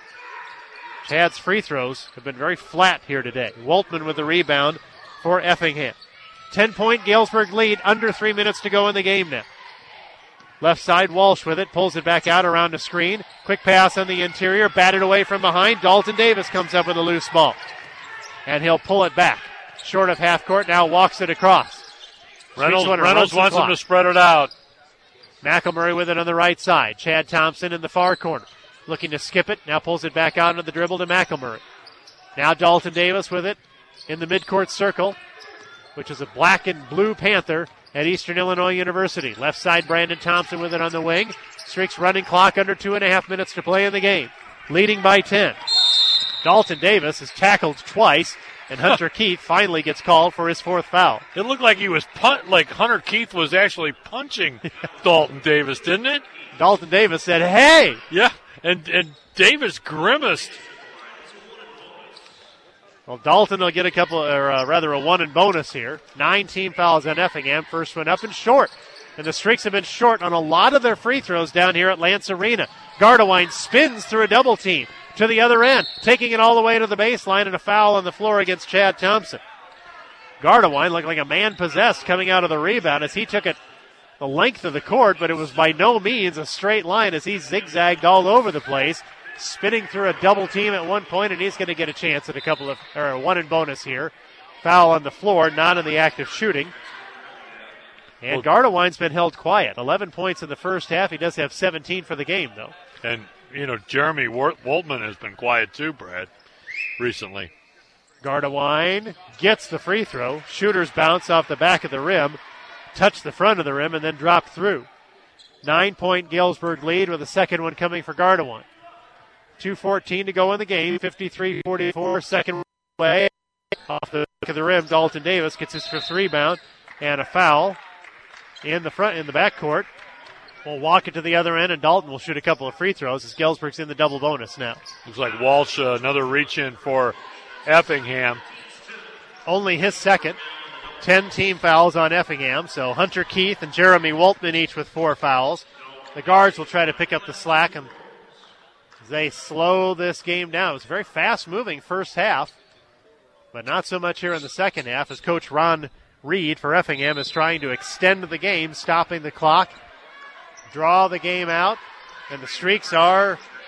Chad's free throws have been very flat here today. Woltman with the rebound for Effingham. ten-point Galesburg lead, under three minutes to go in the game now. Left side, Walsh with it, pulls it back out around the screen. Quick pass on the interior, batted away from behind. Dalton Davis comes up with a loose ball. And he'll pull it back. Short of half court, now walks it across. Reynolds, Reynolds wants him to spread it out. McElmurray with it on the right side. Chad Thompson in the far corner. Looking to skip it, now pulls it back out into the dribble to McElmurray. Now Dalton Davis with it in the midcourt circle, which is a black and blue Panther at Eastern Illinois University. Left side, Brandon Thompson with it on the wing. Streaks running clock, under two and a half minutes to play in the game. Leading by ten. Dalton Davis is tackled twice, and Hunter Keith finally gets called for his fourth foul. It looked like he was punt, like Hunter Keith was actually punching Dalton Davis, didn't it? Dalton Davis said, hey! Yeah, and, and Davis grimaced. Well, Dalton will get a couple, or uh, rather a one and bonus here. Nine team fouls on Effingham. First one up and short. And the Streaks have been short on a lot of their free throws down here at Lance Arena. Gardewine spins through a double team to the other end, taking it all the way to the baseline, and a foul on the floor against Chad Thompson. Gardewine looked like a man possessed coming out of the rebound as he took it the length of the court, but it was by no means a straight line as he zigzagged all over the place, spinning through a double team at one point, and he's going to get a chance at a couple of, or a one in bonus here. Foul on the floor, not in the act of shooting. And well, Gardewine's been held quiet. eleven points in the first half. He does have seventeen for the game, though. And, you know, Jeremy Woltman has been quiet too, Brad, recently. Gardewine gets the free throw. Shooters bounce off the back of the rim, touch the front of the rim, and then drop through. Nine-point Galesburg lead with the second one coming for Gardewine. two fourteen to go in the game. fifty-three forty-four, second way. Off the back of the rim, Dalton Davis gets his fifth rebound, and a foul in the front, in the backcourt. We'll walk it to the other end, and Dalton will shoot a couple of free throws as Galesburg's in the double bonus now. Looks like Walsh, uh, another reach in for Effingham. Only his second. Ten team fouls on Effingham, so Hunter Keith and Jeremy Woltman each with four fouls. The guards will try to pick up the slack and as they slow this game down. It was a very fast-moving first half, but not so much here in the second half as Coach Ron Reed for Effingham is trying to extend the game, stopping the clock, draw the game out, and the Streaks are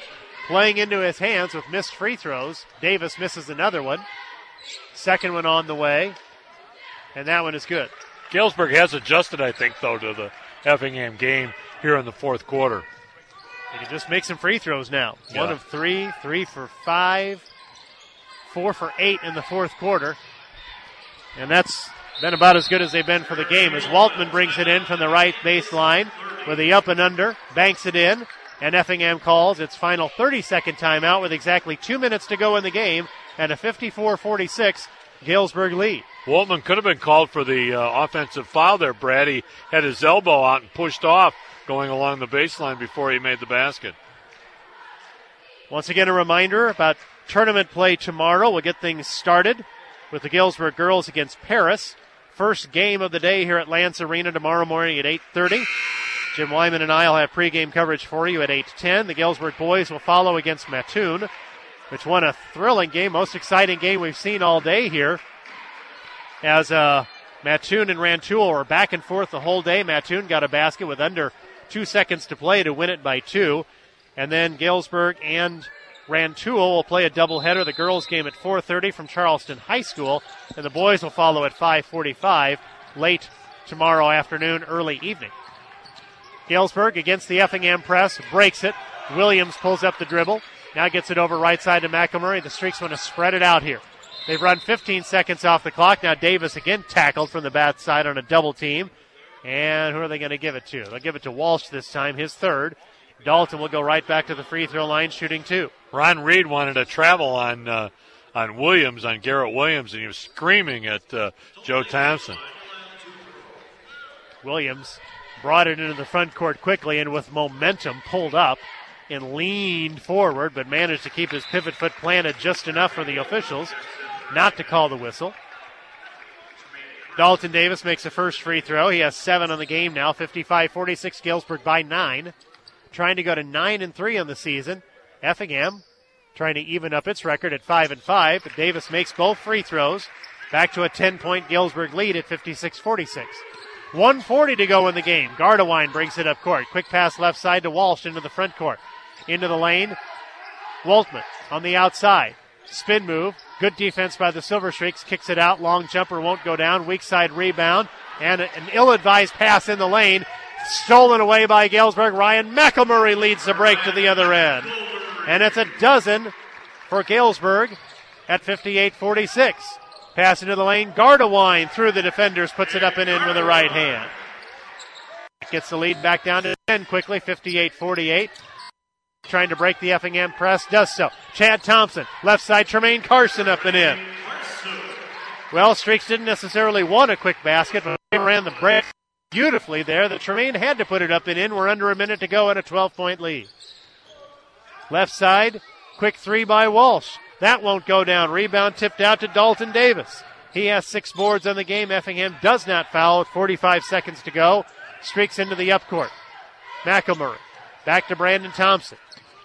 playing into his hands with missed free throws. Davis misses another one. Second one on the way, and that one is good. Galesburg has adjusted, I think, though, to the Effingham game here in the fourth quarter. They can just make some free throws now. Yeah. One of three, three for five, four for eight in the fourth quarter. And that's been about as good as they've been for the game as Waltman brings it in from the right baseline with the up and under, banks it in, and Effingham calls its final thirty-second timeout with exactly two minutes to go in the game and a fifty-four forty-six Galesburg lead. Waltman could have been called for the uh, offensive foul there, Brad. He had his elbow out and pushed off going along the baseline before he made the basket. Once again, a reminder about tournament play tomorrow. We'll get things started with the Galesburg girls against Paris. First game of the day here at Lance Arena tomorrow morning at eight thirty. Jim Wyman and I will have pregame coverage for you at eight ten. The Galesburg boys will follow against Mattoon, which won a thrilling game, most exciting game we've seen all day here. As uh, Mattoon and Rantoul were back and forth the whole day. Mattoon got a basket with under two seconds to play to win it by two. And then Galesburg and Rantoul will play a doubleheader. The girls game at four thirty from Charleston High School, and the boys will follow at five forty-five late tomorrow afternoon, early evening. Galesburg against the Effingham press, breaks it. Williams pulls up the dribble. Now gets it over right side to McElmurray. The Streaks want to spread it out here. They've run fifteen seconds off the clock. Now Davis again tackled from the back side on a double team. And who are they going to give it to? They'll give it to Walsh this time, his third. Dalton will go right back to the free throw line, shooting two. Ron Reed wanted to travel on uh, on Williams, on Garrett Williams, and he was screaming at uh, Joe Thompson. Williams brought it into the front court quickly and with momentum pulled up and leaned forward, but managed to keep his pivot foot planted just enough for the officials not to call the whistle. Dalton Davis makes the first free throw. He has seven on the game now, fifty-five forty-six, Galesburg by nine. Trying to go to nine and three on the season. Effingham trying to even up its record at five and five, but Davis makes both free throws. Back to a ten-point Galesburg lead at fifty-six forty-six. one forty to go in the game. Gardewine brings it up court. Quick pass left side to Walsh into the front court. Into the lane. Waltman on the outside. Spin move. Good defense by the Silver Streaks. Kicks it out. Long jumper won't go down. Weak side rebound. And an ill-advised pass in the lane. Stolen away by Galesburg. Ryan McElmurray leads the break to the other end. And it's a dozen for Galesburg at fifty-eight forty-six. Pass into the lane. Gardewine through the defenders. Puts it up and in with the right hand. Gets the lead back down to ten quickly. fifty-eight forty-eight. Trying to break the Effingham press. Does so. Chad Thompson. Left side. Tremaine Carson up and in. Well, Streaks didn't necessarily want a quick basket, but they ran the break beautifully there that Tremaine had to put it up and in. We're under a minute to go and a twelve-point lead. Left side, quick three by Walsh. That won't go down. Rebound tipped out to Dalton Davis. He has six boards on the game. Effingham does not foul with forty-five seconds to go. Streaks into the upcourt. McElmurray. Back to Brandon Thompson.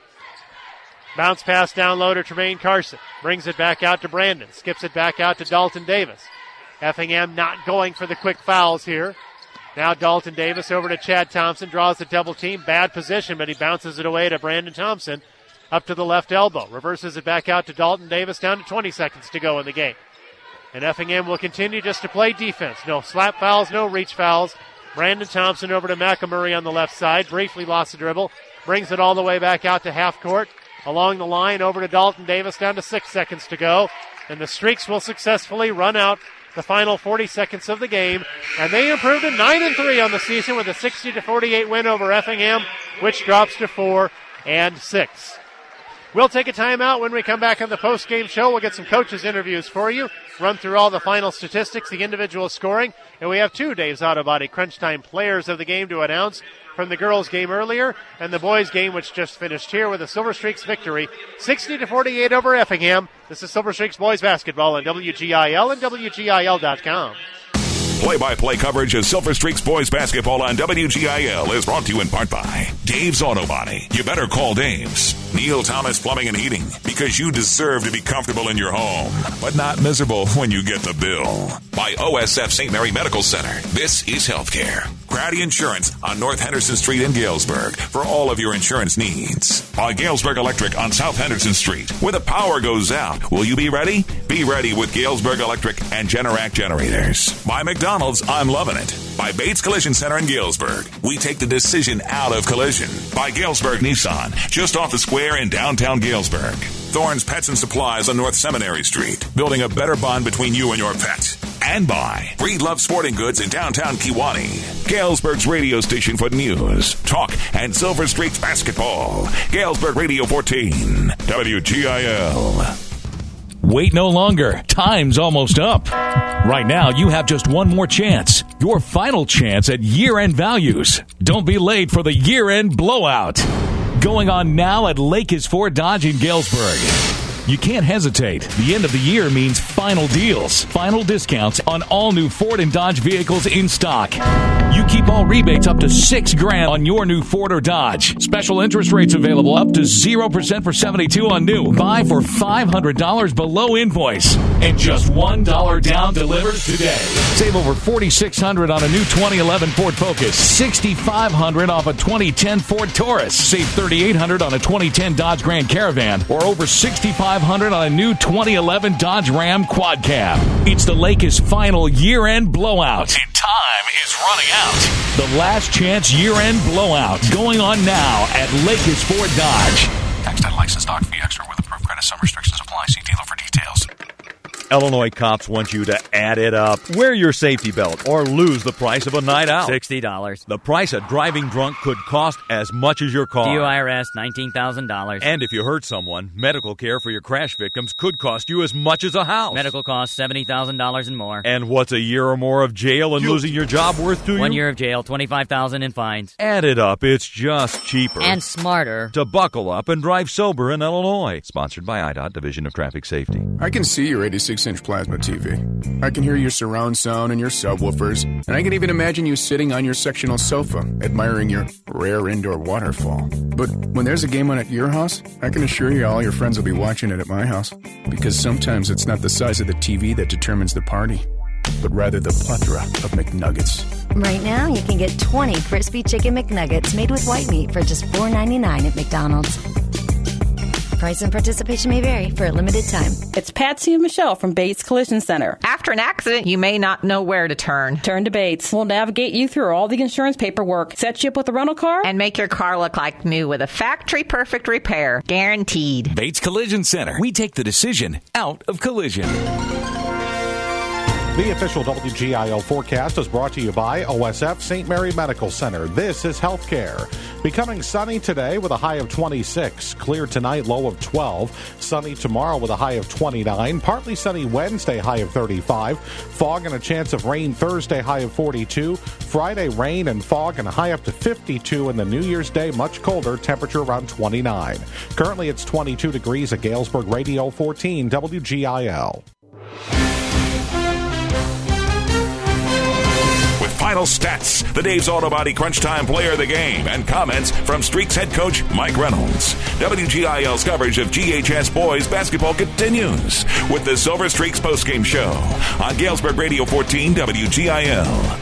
Bounce pass down low to Tremaine Carson. Brings it back out to Brandon. Skips it back out to Dalton Davis. Effingham not going for the quick fouls here. Now Dalton Davis over to Chad Thompson. Draws the double team. Bad position, but he bounces it away to Brandon Thompson. Up to the left elbow. Reverses it back out to Dalton Davis. Down to twenty seconds to go in the game. And Effingham will continue just to play defense. No slap fouls, no reach fouls. Brandon Thompson over to McElmurray on the left side. Briefly lost the dribble. Brings it all the way back out to half court. Along the line over to Dalton Davis. Down to six seconds to go. And the Streaks will successfully run out the final forty seconds of the game. And they improved to nine and three on the season with a sixty to forty-eight win over Effingham, which drops to four and six. We'll take a timeout. When we come back on the post-game show, we'll get some coaches' interviews for you, run through all the final statistics, the individual scoring, and we have two Dave's Auto Body Crunch Time players of the game to announce from the girls' game earlier and the boys' game, which just finished here with a Silver Streaks victory, sixty to forty-eight over Effingham. This is Silver Streaks boys basketball on W G I L and W G I L dot com. Play-by-play coverage of Silver Streaks boys basketball on W G I L is brought to you in part by Dave's Auto Body. You better call Dave's. Neil Thomas Plumbing and Heating, because you deserve to be comfortable in your home, but not miserable when you get the bill. By O S F Saint Mary Medical Center. This is healthcare. Grady Insurance on North Henderson Street in Galesburg for all of your insurance needs. By Galesburg Electric on South Henderson Street. When the power goes out, will you be ready? Be ready with Galesburg Electric and Generac Generators. By McDonald's, I'm loving it. By Bates Collision Center in Galesburg, we take the decision out of collision. By Galesburg Nissan, just off the square in downtown Galesburg. Thorne's Pets and Supplies on North Seminary Street, building a better bond between you and your pet. And by Breed Love Sporting Goods in downtown Kewanee. Galesburg's radio station for news, talk, and Silver Streaks basketball. Galesburg Radio fourteen, W G I L. Wait no longer. Time's almost up. Right now, you have just one more chance. Your final chance at year-end values. Don't be late for the year-end blowout. Going on now at Lakes Ford Dodge in Galesburg. You can't hesitate. The end of the year means final deals, final discounts on all new Ford and Dodge vehicles in stock. You keep all rebates up to six grand on your new Ford or Dodge. Special interest rates available up to zero percent for seventy-two on new. Buy for five hundred dollars below invoice. And just one dollar down delivers today. Save over forty-six hundred dollars on a new twenty eleven Ford Focus. sixty-five hundred dollars off a twenty ten Ford Taurus. Save thirty-eight hundred dollars on a twenty ten Dodge Grand Caravan. Or over sixty-five hundred dollars on a new twenty eleven Dodge Ram Quad Cab. It's the Lakes' final year-end blowout. And time is running out. The last chance year-end blowout going on now at Lakes Ford Dodge. Tax title license stock fee extra with approved credit. Some restrictions apply. See dealer for details. Illinois cops want you to add it up. Wear your safety belt or lose the price of a night out. sixty dollars. The price of driving drunk could cost as much as your car. D U I arrest, nineteen thousand dollars. And if you hurt someone, medical care for your crash victims could cost you as much as a house. Medical costs, seventy thousand dollars and more. And what's a year or more of jail and you, losing your job worth to you? One year of jail, twenty-five thousand dollars in fines. Add it up. It's just cheaper. And smarter. To buckle up and drive sober in Illinois. Sponsored by I D O T, Division of Traffic Safety. I can see your eighty-six inch plasma T V. I can hear your surround sound and your subwoofers, and I can even imagine you sitting on your sectional sofa, admiring your rare indoor waterfall. But when there's a game on at your house, I can assure you all your friends will be watching it at my house. Because sometimes it's not the size of the T V that determines the party, but rather the plethora of McNuggets. Right now, you can get twenty crispy chicken McNuggets made with white meat for just four ninety-nine at McDonald's. Price and participation may vary for a limited time. It's Patsy and Michelle from Bates Collision Center. After an accident, you may not know where to turn. Turn to Bates. We'll navigate you through all the insurance paperwork, set you up with a rental car, and make your car look like new with a factory-perfect repair. Guaranteed. Bates Collision Center. We take the decision out of collision. The official W G I L forecast is brought to you by O S F Saint Mary Medical Center. This is healthcare. Becoming sunny today with a high of twenty-six. Clear tonight, low of twelve. Sunny tomorrow with a high of twenty-nine. Partly sunny Wednesday, high of thirty-five. Fog and a chance of rain Thursday, high of forty-two. Friday, rain and fog and a high up to fifty-two. And the New Year's Day, much colder, temperature around twenty-nine. Currently, it's twenty-two degrees at Galesburg Radio fourteen, W G I L. Final stats, the Dave's Auto Body Crunch Time Player of the Game, and comments from Streaks head coach Mike Reynolds. W G I L's coverage of G H S boys basketball continues with the Silver Streaks postgame show on Galesburg Radio fourteen, W G I L.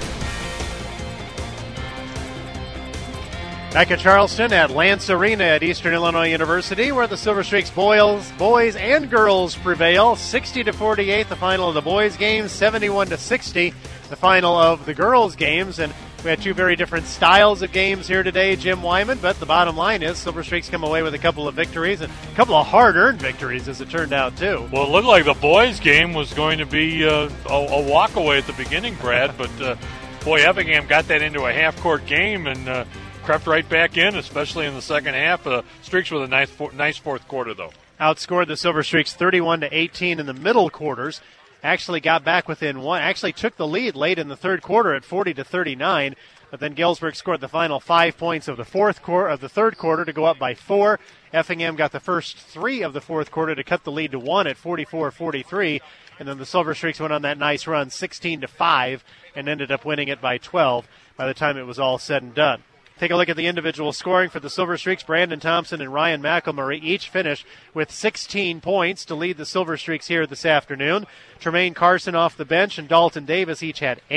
Back at Charleston at Lance Arena at Eastern Illinois University, where the Silver Streaks boys, boys and girls prevail. sixty to forty-eight, the final of the boys' games. seventy-one to sixty, the final of the girls' games. And we had two very different styles of games here today, Jim Wyman. But the bottom line is Silver Streaks come away with a couple of victories, and a couple of hard-earned victories, as it turned out, too. Well, it looked like the boys' game was going to be uh, a, a walk-away at the beginning, Brad. But, uh, boy, Effingham got that into a half-court game, and uh, crept right back in, especially in the second half. Uh, Streaks with a nice, nice fourth quarter, though. Outscored the Silver Streaks thirty-one to eighteen in the middle quarters. Actually got back within one. Actually took the lead late in the third quarter at forty to thirty-nine. But then Galesburg scored the final five points of the fourth quarter of the third quarter to go up by four. Effingham got the first three of the fourth quarter to cut the lead to one at forty-four forty-three. And then the Silver Streaks went on that nice run, sixteen to five, and ended up winning it by twelve by the time it was all said and done. Take a look at the individual scoring for the Silver Streaks. Brandon Thompson and Ryan McElmurray each finished with sixteen points to lead the Silver Streaks here this afternoon. Tremaine Carson off the bench and Dalton Davis each had eight.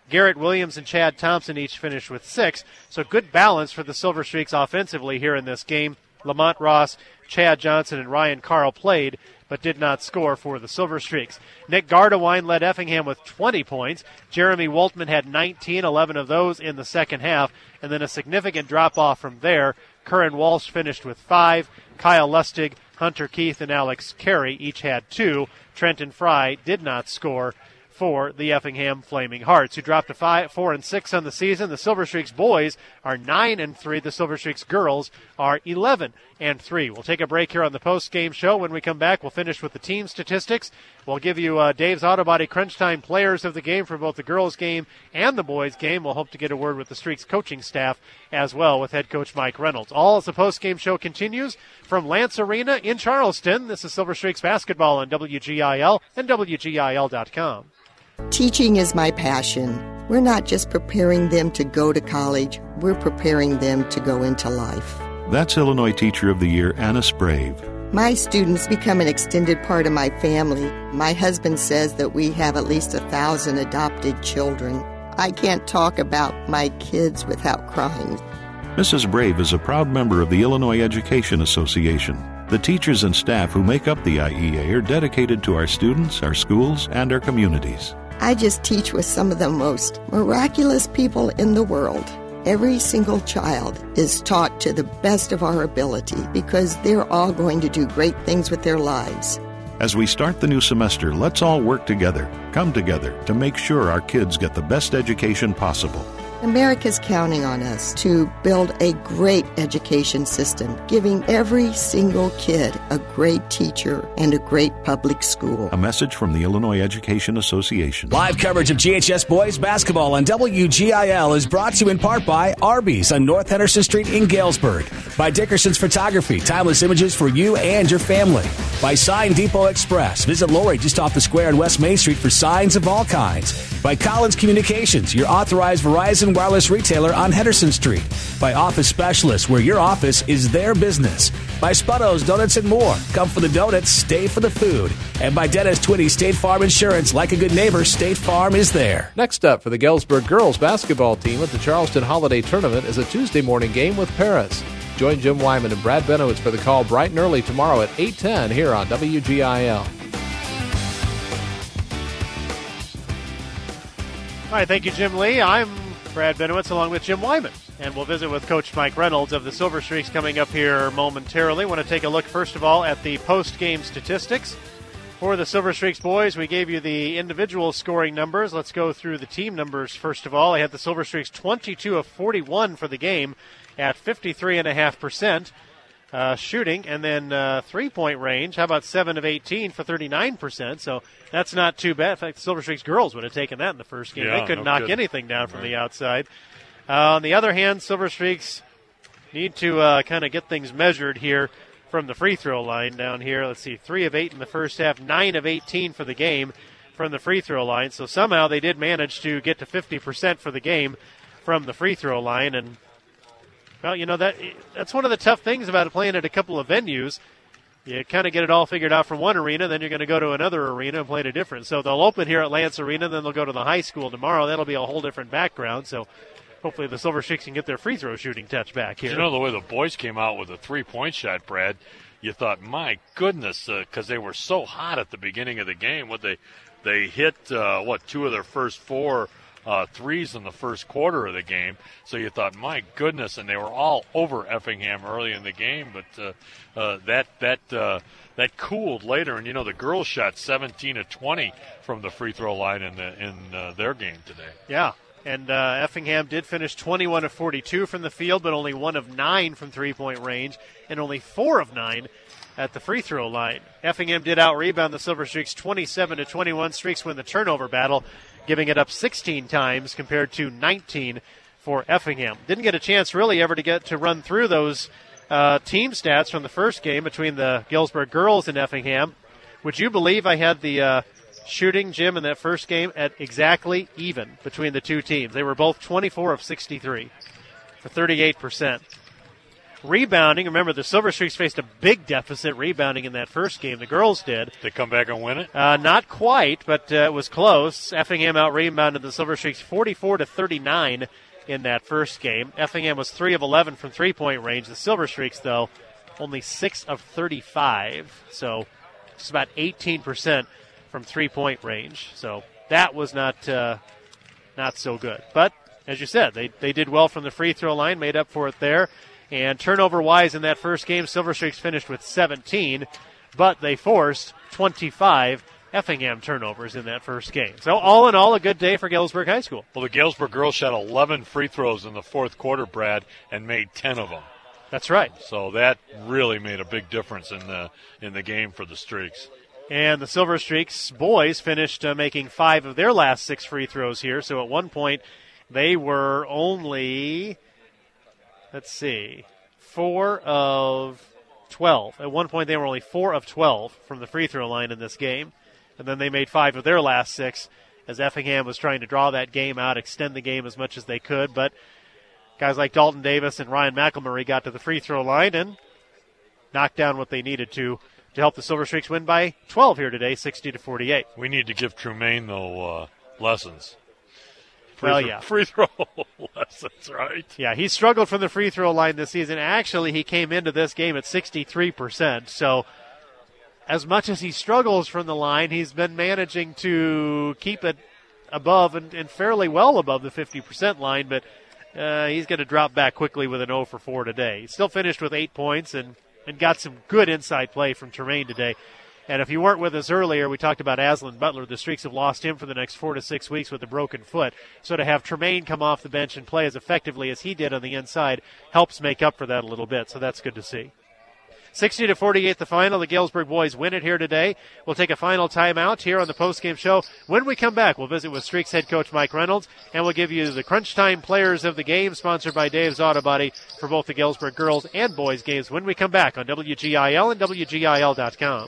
Garrett Williams and Chad Thompson each finished with six. So good balance for the Silver Streaks offensively here in this game. Lamont Ross, Chad Johnson, and Ryan Carl played, but did not score for the Silver Streaks. Nick Gardewine led Effingham with twenty points. Jeremy Woltman had nineteen, eleven of those in the second half, and then a significant drop-off from there. Curran Walsh finished with five. Kyle Lustig, Hunter Keith, and Alex Carey each had two. Trenton Fry did not score for the Effingham Flaming Hearts, who dropped to five, four and six on the season. The Silver Streaks boys are nine and three. The Silver Streaks girls are eleven and three. We'll take a break here on the post-game show. When we come back, we'll finish with the team statistics. We'll give you uh, Dave's Auto Body Crunch Time players of the game for both the girls' game and the boys' game. We'll hope to get a word with the Streaks coaching staff as well with head coach Mike Reynolds. All as the post-game show continues from Lance Arena in Charleston. This is Silver Streaks basketball on W G I L and W G I L dot com. Teaching is my passion. We're not just preparing them to go to college, we're preparing them to go into life. That's Illinois Teacher of the Year, Anna Sprave. My students become an extended part of my family. My husband says that we have at least a thousand adopted children. I can't talk about my kids without crying. Missus Brave is a proud member of the Illinois Education Association. The teachers and staff who make up the I E A are dedicated to our students, our schools, and our communities. I just teach with some of the most miraculous people in the world. Every single child is taught to the best of our ability because they're all going to do great things with their lives. As we start the new semester, let's all work together, come together to make sure our kids get the best education possible. America's counting on us to build a great education system, giving every single kid a great teacher and a great public school. A message from the Illinois Education Association. Live coverage of G H S boys basketball on W G I L is brought to you in part by Arby's on North Henderson Street in Galesburg, by Dickerson's Photography, timeless images for you and your family, by Sign Depot Express. Visit Lori just off the square on West Main Street for signs of all kinds, by Collins Communications, your authorized Verizon wireless retailer on Henderson Street, by Office Specialists, where your office is their business, by Sputto's Donuts and More. Come for the donuts, stay for the food. And by Dennis Twitty State Farm Insurance. Like a good neighbor, State Farm is there. Next up for the Galesburg girls basketball team at the Charleston Holiday Tournament is a Tuesday morning game with Paris. Join Jim Wyman and Brad Benowitz for the call bright and early tomorrow at eight ten here on W G I L. All right, thank you, Jim Lee. I'm Brad Benowitz along with Jim Wyman, and we'll visit with Coach Mike Reynolds of the Silver Streaks coming up here momentarily. Want to take a look, first of all, at the post-game statistics. For the Silver Streaks boys, we gave you the individual scoring numbers. Let's go through the team numbers first of all. I had the Silver Streaks twenty-two of forty-one for the game at fifty-three point five percent. Uh, shooting, and then uh, three-point range. How about seven of eighteen for thirty-nine percent? So that's not too bad. In fact, the Silver Streaks girls would have taken that in the first game. Yeah, they couldn't no knock kidding. anything down from Right. the outside. Uh, on the other hand, Silver Streaks need to uh, kind of get things measured here from the free throw line down here. Let's see, three of eight in the first half, nine of eighteen for the game from the free throw line. So somehow they did manage to get to fifty percent for the game from the free throw line, and well, you know, that that's one of the tough things about playing at a couple of venues. You kind of get it all figured out from one arena, then you're going to go to another arena and play at a different. So they'll open here at Lance Arena, then they'll go to the high school tomorrow. That'll be a whole different background. So hopefully the Silver Streaks can get their free throw shooting touch back here. You know, the way the boys came out with a three-point shot, Brad, you thought, my goodness, because uh, they were so hot at the beginning of the game. What they they hit, uh, what, two of their first four Uh, threes in the first quarter of the game, so you thought, my goodness, and they were all over Effingham early in the game, but uh, uh, that that uh, that cooled later, and you know the girls shot seventeen of twenty from the free throw line in the, in uh, their game today. Yeah, and uh, Effingham did finish twenty-one of forty-two from the field, but only one of nine from three-point range, and only four of nine at the free throw line. Effingham did out-rebound the Silver Streaks twenty-seven to twenty-one. Streaks win the turnover battle, giving it up sixteen times compared to nineteen for Effingham. Didn't get a chance really ever to get to run through those uh, team stats from the first game between the Galesburg girls and Effingham. Would you believe I had the uh, shooting, Jim, in that first game at exactly even between the two teams? They were both twenty-four of sixty-three for thirty-eight percent. Rebounding, remember the Silver Streaks faced a big deficit rebounding in that first game. The girls did. They come back and win it? Uh, not quite, but uh, it was close. Effingham out-rebounded the Silver Streaks forty-four to thirty-nine in that first game. Effingham was three of eleven from three-point range. The Silver Streaks, though, only six of thirty-five, so just about eighteen percent from three-point range. So that was not uh, not so good. But, as you said, they, they did well from the free throw line, made up for it there. And turnover-wise in that first game, Silver Streaks finished with seventeen, but they forced twenty-five Effingham turnovers in that first game. So all in all, a good day for Galesburg High School. Well, the Galesburg girls shot eleven free throws in the fourth quarter, Brad, and made ten of them. That's right. So that really made a big difference in the in the game for the Streaks. And the Silver Streaks boys finished uh, making five of their last six free throws here. So at one point, they were only... Let's see, four of twelve. At one point, they were only four of twelve from the free throw line in this game. And then they made five of their last six as Effingham was trying to draw that game out, extend the game as much as they could. But guys like Dalton Davis and Ryan McElmurray got to the free throw line and knocked down what they needed to to help the Silver Streaks win by twelve here today, sixty to forty-eight. We need to give Trumaine, though, uh, lessons. Free well, throw, yeah. Free throw lessons, right? Yeah, he struggled from the free throw line this season. Actually, he came into this game at sixty-three percent. So as much as he struggles from the line, he's been managing to keep it above and, and fairly well above the fifty percent line. But uh, he's going to drop back quickly with an zero for four today. He still finished with eight points and, and got some good inside play from Tremaine today. And if you weren't with us earlier, we talked about Aslan Butler. The Streaks have lost him for the next four to six weeks with a broken foot. So to have Tremaine come off the bench and play as effectively as he did on the inside helps make up for that a little bit. So that's good to see. sixty to forty-eight the final. The Galesburg boys win it here today. We'll take a final timeout here on the postgame show. When we come back, we'll visit with Streaks head coach Mike Reynolds, and we'll give you the Crunch Time players of the game, sponsored by Dave's Auto Body for both the Galesburg girls and boys games when we come back on W G I L and W G I L dot com.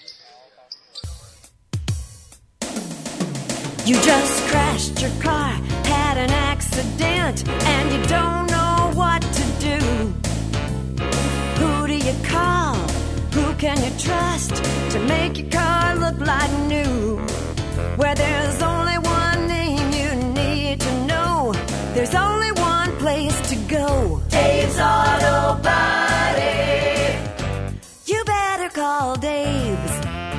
You just crashed your car, had an accident, and you don't know what to do. Who do you call? Who can you trust to make your car look like new? Where there's only one name you need to know, there's only one place to go. Dave's Auto Body. You better call Dave's.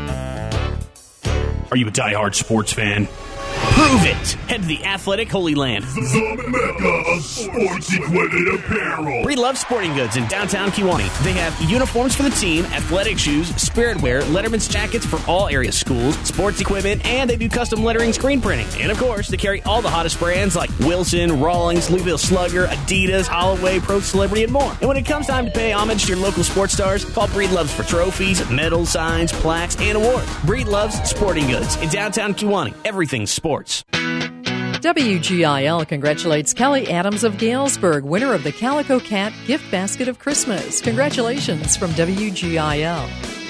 Are you a diehard sports fan? Prove it! Head to the Athletic Holy Land. The Mecca of sports equipment apparel. Breed Love Sporting Goods in downtown Kewanee. They have uniforms for the team, athletic shoes, spirit wear, Letterman's jackets for all area schools, sports equipment, and they do custom lettering screen printing. And of course, they carry all the hottest brands like Wilson, Rawlings, Louisville Slugger, Adidas, Holloway, Pro Celebrity, and more. And when it comes time to pay homage to your local sports stars, call Breed Loves for trophies, medals, signs, plaques, and awards. Breed Loves Sporting Goods in downtown Kewanee. Everything sports. W G I L congratulates Kelly Adams of Galesburg, winner of the Calico Cat Gift Basket of Christmas. Congratulations from W G I L.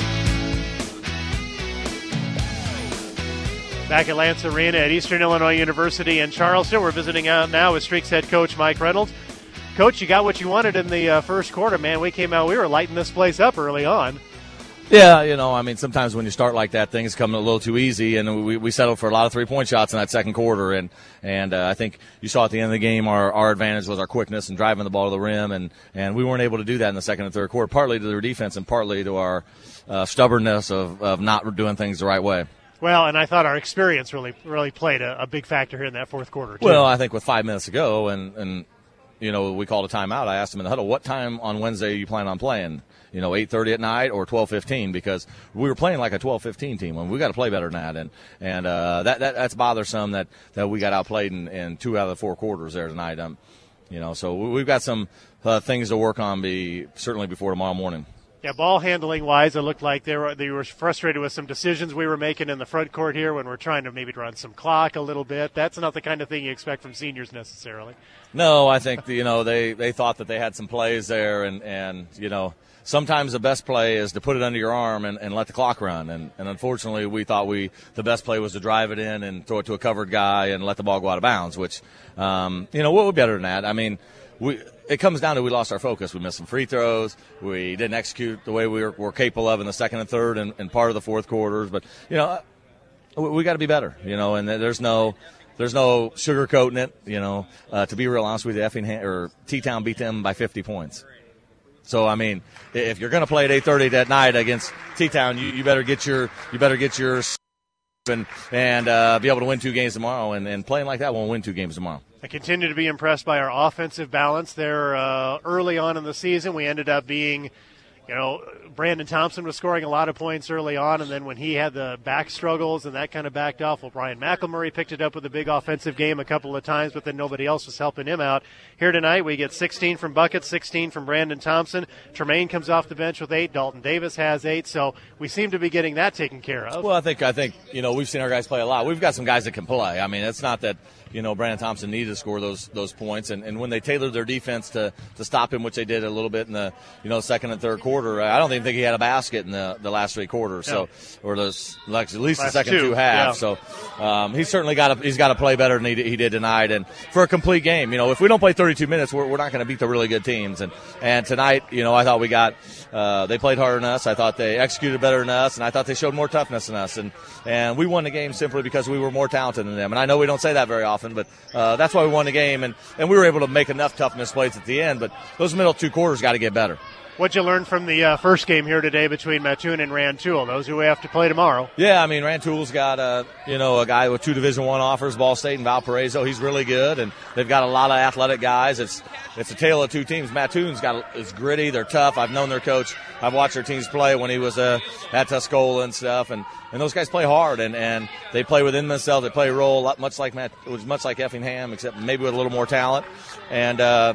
Back at Lance Arena at Eastern Illinois University in Charleston, we're visiting out now with Streaks head coach Mike Reynolds. Coach, you got what you wanted in the uh, first quarter, man. We came out, we were lighting this place up early on. Yeah, you know, I mean, sometimes when you start like that, things come a little too easy, and we, we settled for a lot of three-point shots in that second quarter, and and uh, I think you saw at the end of the game our, our advantage was our quickness and driving the ball to the rim, and, and we weren't able to do that in the second and third quarter, partly to their defense and partly to our uh, stubbornness of, of not doing things the right way. Well, and I thought our experience really really played a, a big factor here in that fourth quarter, too. Well, I think with five minutes to go, and, and you know, we called a timeout, I asked them in the huddle, what time on Wednesday you plan on playing? You know, eight thirty at night or twelve fifteen, because we were playing like a twelve fifteen team when we got to play better than that. And, and uh, that, that that's bothersome that, that we got outplayed in, in two out of the four quarters there tonight. Um, you know, so we've got some uh, things to work on be certainly before tomorrow morning. Yeah, ball handling wise, it looked like they were they were frustrated with some decisions we were making in the front court here when we're trying to maybe run some clock a little bit. That's not the kind of thing you expect from seniors necessarily. No, I think, you know, they, they thought that they had some plays there, and, and you know, sometimes the best play is to put it under your arm and, and let the clock run. And, and unfortunately, we thought we the best play was to drive it in and throw it to a covered guy and let the ball go out of bounds, which, um, you know, we're better than that. I mean, we it comes down to we lost our focus. We missed some free throws. We didn't execute the way we were, were capable of in the second and third and, and part of the fourth quarters. But, you know, we, we got to be better, you know, and there's no there's no sugarcoating it, you know. Uh, to be real honest with you, Effingham, or T-Town beat them by fifty points. So, I mean, if you're going to play at eight thirty that night against T-Town, you, you better get your you better get your and and uh, be able to win two games tomorrow. And, and playing like that won't win two games tomorrow. I continue to be impressed by our offensive balance there. Uh, early on in the season, we ended up being, you know, Brandon Thompson was scoring a lot of points early on, and then when he had the back struggles and that kind of backed off, well, Brian McElmurray picked it up with a big offensive game a couple of times, but then nobody else was helping him out. Here tonight, we get sixteen from Bucket, sixteen from Brandon Thompson. Tremaine comes off the bench with eight. Dalton Davis has eight, so we seem to be getting that taken care of. Well, I think, I think you know, we've seen our guys play a lot. We've got some guys that can play. I mean, it's not that, you know, Brandon Thompson needed to score those those points, and, and when they tailored their defense to, to stop him, which they did a little bit in the, you know, second and third quarter, I don't even think he had a basket in the, the last three quarters, so yeah. or those like, at least last the second two, two halves. Yeah. So um, he's certainly got to he's got to play better than he, he did tonight, and for a complete game, you know, if we don't play thirty-two minutes, we're, we're not going to beat the really good teams, and and tonight, you know, I thought we got uh, they played harder than us. I thought they executed better than us, and I thought they showed more toughness than us, and and we won the game simply because we were more talented than them. And I know we don't say that very often, but uh, that's why we won the game, and, and we were able to make enough toughness plays at the end. But those middle two quarters got to get better. What'd you learn from the uh, first game here today between Mattoon and Rantoul? Those who we have to play tomorrow. Yeah, I mean, Rantoul's got a, you know, a guy with two Division One offers, Ball State and Valparaiso. He's really good, and they've got a lot of athletic guys. It's it's a tale of two teams. Mattoon's got is gritty. They're tough. I've known their coach. I've watched their teams play when he was uh, at Tuscola and stuff, and, and those guys play hard, and, and they play within themselves. They play a role much like Matt, it was much like Effingham, except maybe with a little more talent. And uh,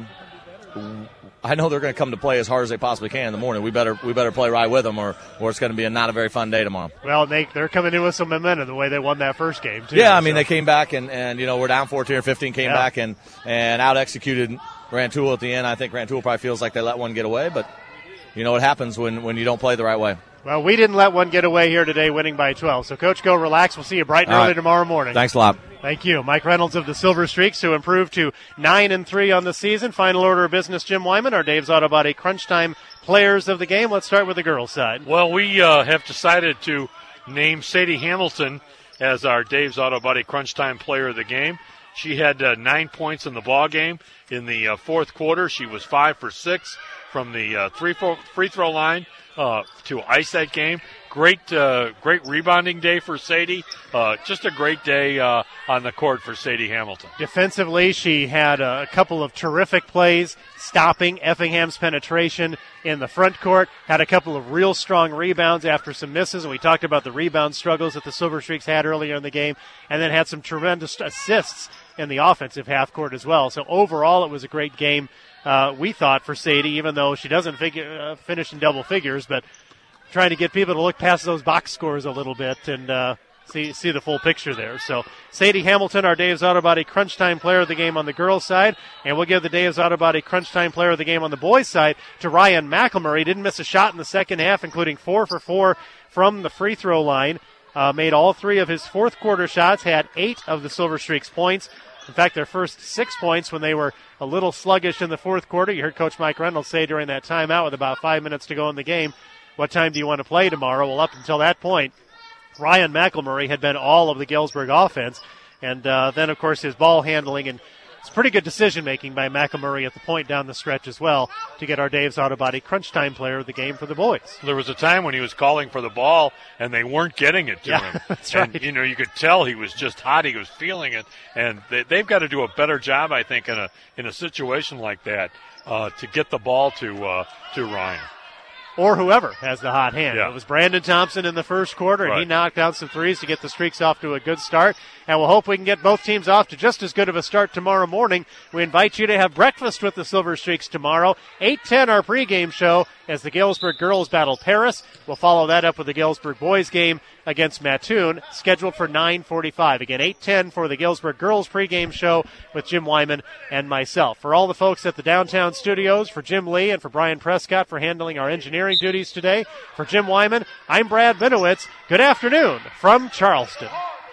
I know they're going to come to play as hard as they possibly can in the morning. We better we better play right with them, or, or it's going to be a not a very fun day tomorrow. Well, they, they're coming in with some momentum the way they won that first game, too. Yeah, I mean, so. they came back, and, and, you know, we're down fourteen or fifteen, came yeah. back and, and out-executed Rantoul at the end. I think Rantoul probably feels like they let one get away, but you know what happens when, when you don't play the right way. Well, we didn't let one get away here today, winning by twelve. So, Coach, go relax. We'll see you bright and All early right. tomorrow morning. Thanks a lot. Thank you. Mike Reynolds of the Silver Streaks, who improved to nine and three on the season. Final order of business, Jim Wyman, our Dave's Auto Body Crunch Time players of the game. Let's start with the girls' side. Well, we uh, have decided to name Sadie Hamilton as our Dave's Auto Body Crunch Time player of the game. She had uh, nine points in the ball game. In the uh, fourth quarter, she was five for six from the uh, three free throw line uh, to ice that game. Great, uh, great rebounding day for Sadie. Uh, just a great day uh, on the court for Sadie Hamilton. Defensively, she had a couple of terrific plays, stopping Effingham's penetration in the front court. Had a couple of real strong rebounds after some misses, and we talked about the rebound struggles that the Silver Streaks had earlier in the game, and then had some tremendous assists in the offensive half court as well. So overall, it was a great game, uh, we thought, for Sadie, even though she doesn't figure, uh, finish in double figures, but trying to get people to look past those box scores a little bit and uh, see see the full picture there. So Sadie Hamilton, our Dave's Auto Body Crunch Time player of the game on the girls' side, and we'll give the Dave's Auto Body Crunch Time player of the game on the boys' side to Ryan McElmurray. Didn't miss a shot in the second half, including four for four from the free throw line. Uh, made all three of his fourth quarter shots, had eight of the Silver Streaks points. In fact, their first six points when they were a little sluggish in the fourth quarter. You heard Coach Mike Reynolds say during that timeout with about five minutes to go in the game, what time do you want to play tomorrow? Well, up until that point, Ryan McElmurray had been all of the Galesburg offense. And uh, then, of course, his ball handling and it's pretty good decision-making by McElmurray at the point down the stretch as well to get our Dave's Auto Body Crunch Time player of the game for the boys. There was a time when he was calling for the ball, and they weren't getting it to yeah, him. That's and, right. you know, you could tell he was just hot. He was feeling it. And they, they've got to do a better job, I think, in a in a situation like that uh, to get the ball to uh, to Ryan. Or whoever has the hot hand. Yeah. It was Brandon Thompson in the first quarter, and right. he knocked down some threes to get the Streaks off to a good start. And we'll hope we can get both teams off to just as good of a start tomorrow morning. We invite you to have breakfast with the Silver Streaks tomorrow. eight ten, our pregame show, as the Galesburg girls battle Paris. We'll follow that up with the Galesburg boys game against Mattoon, scheduled for nine forty-five. Again, eight ten for the Galesburg girls pregame show with Jim Wyman and myself. For all the folks at the downtown studios, for Jim Lee and for Brian Prescott for handling our engineering duties today, for Jim Wyman, I'm Brad Benowitz. Good afternoon from Charleston.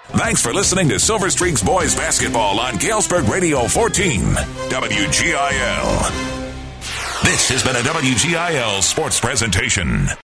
Thanks for listening to Silver Streaks Boys Basketball on Galesburg Radio fourteen, W G I L. This has been a W G I L sports presentation.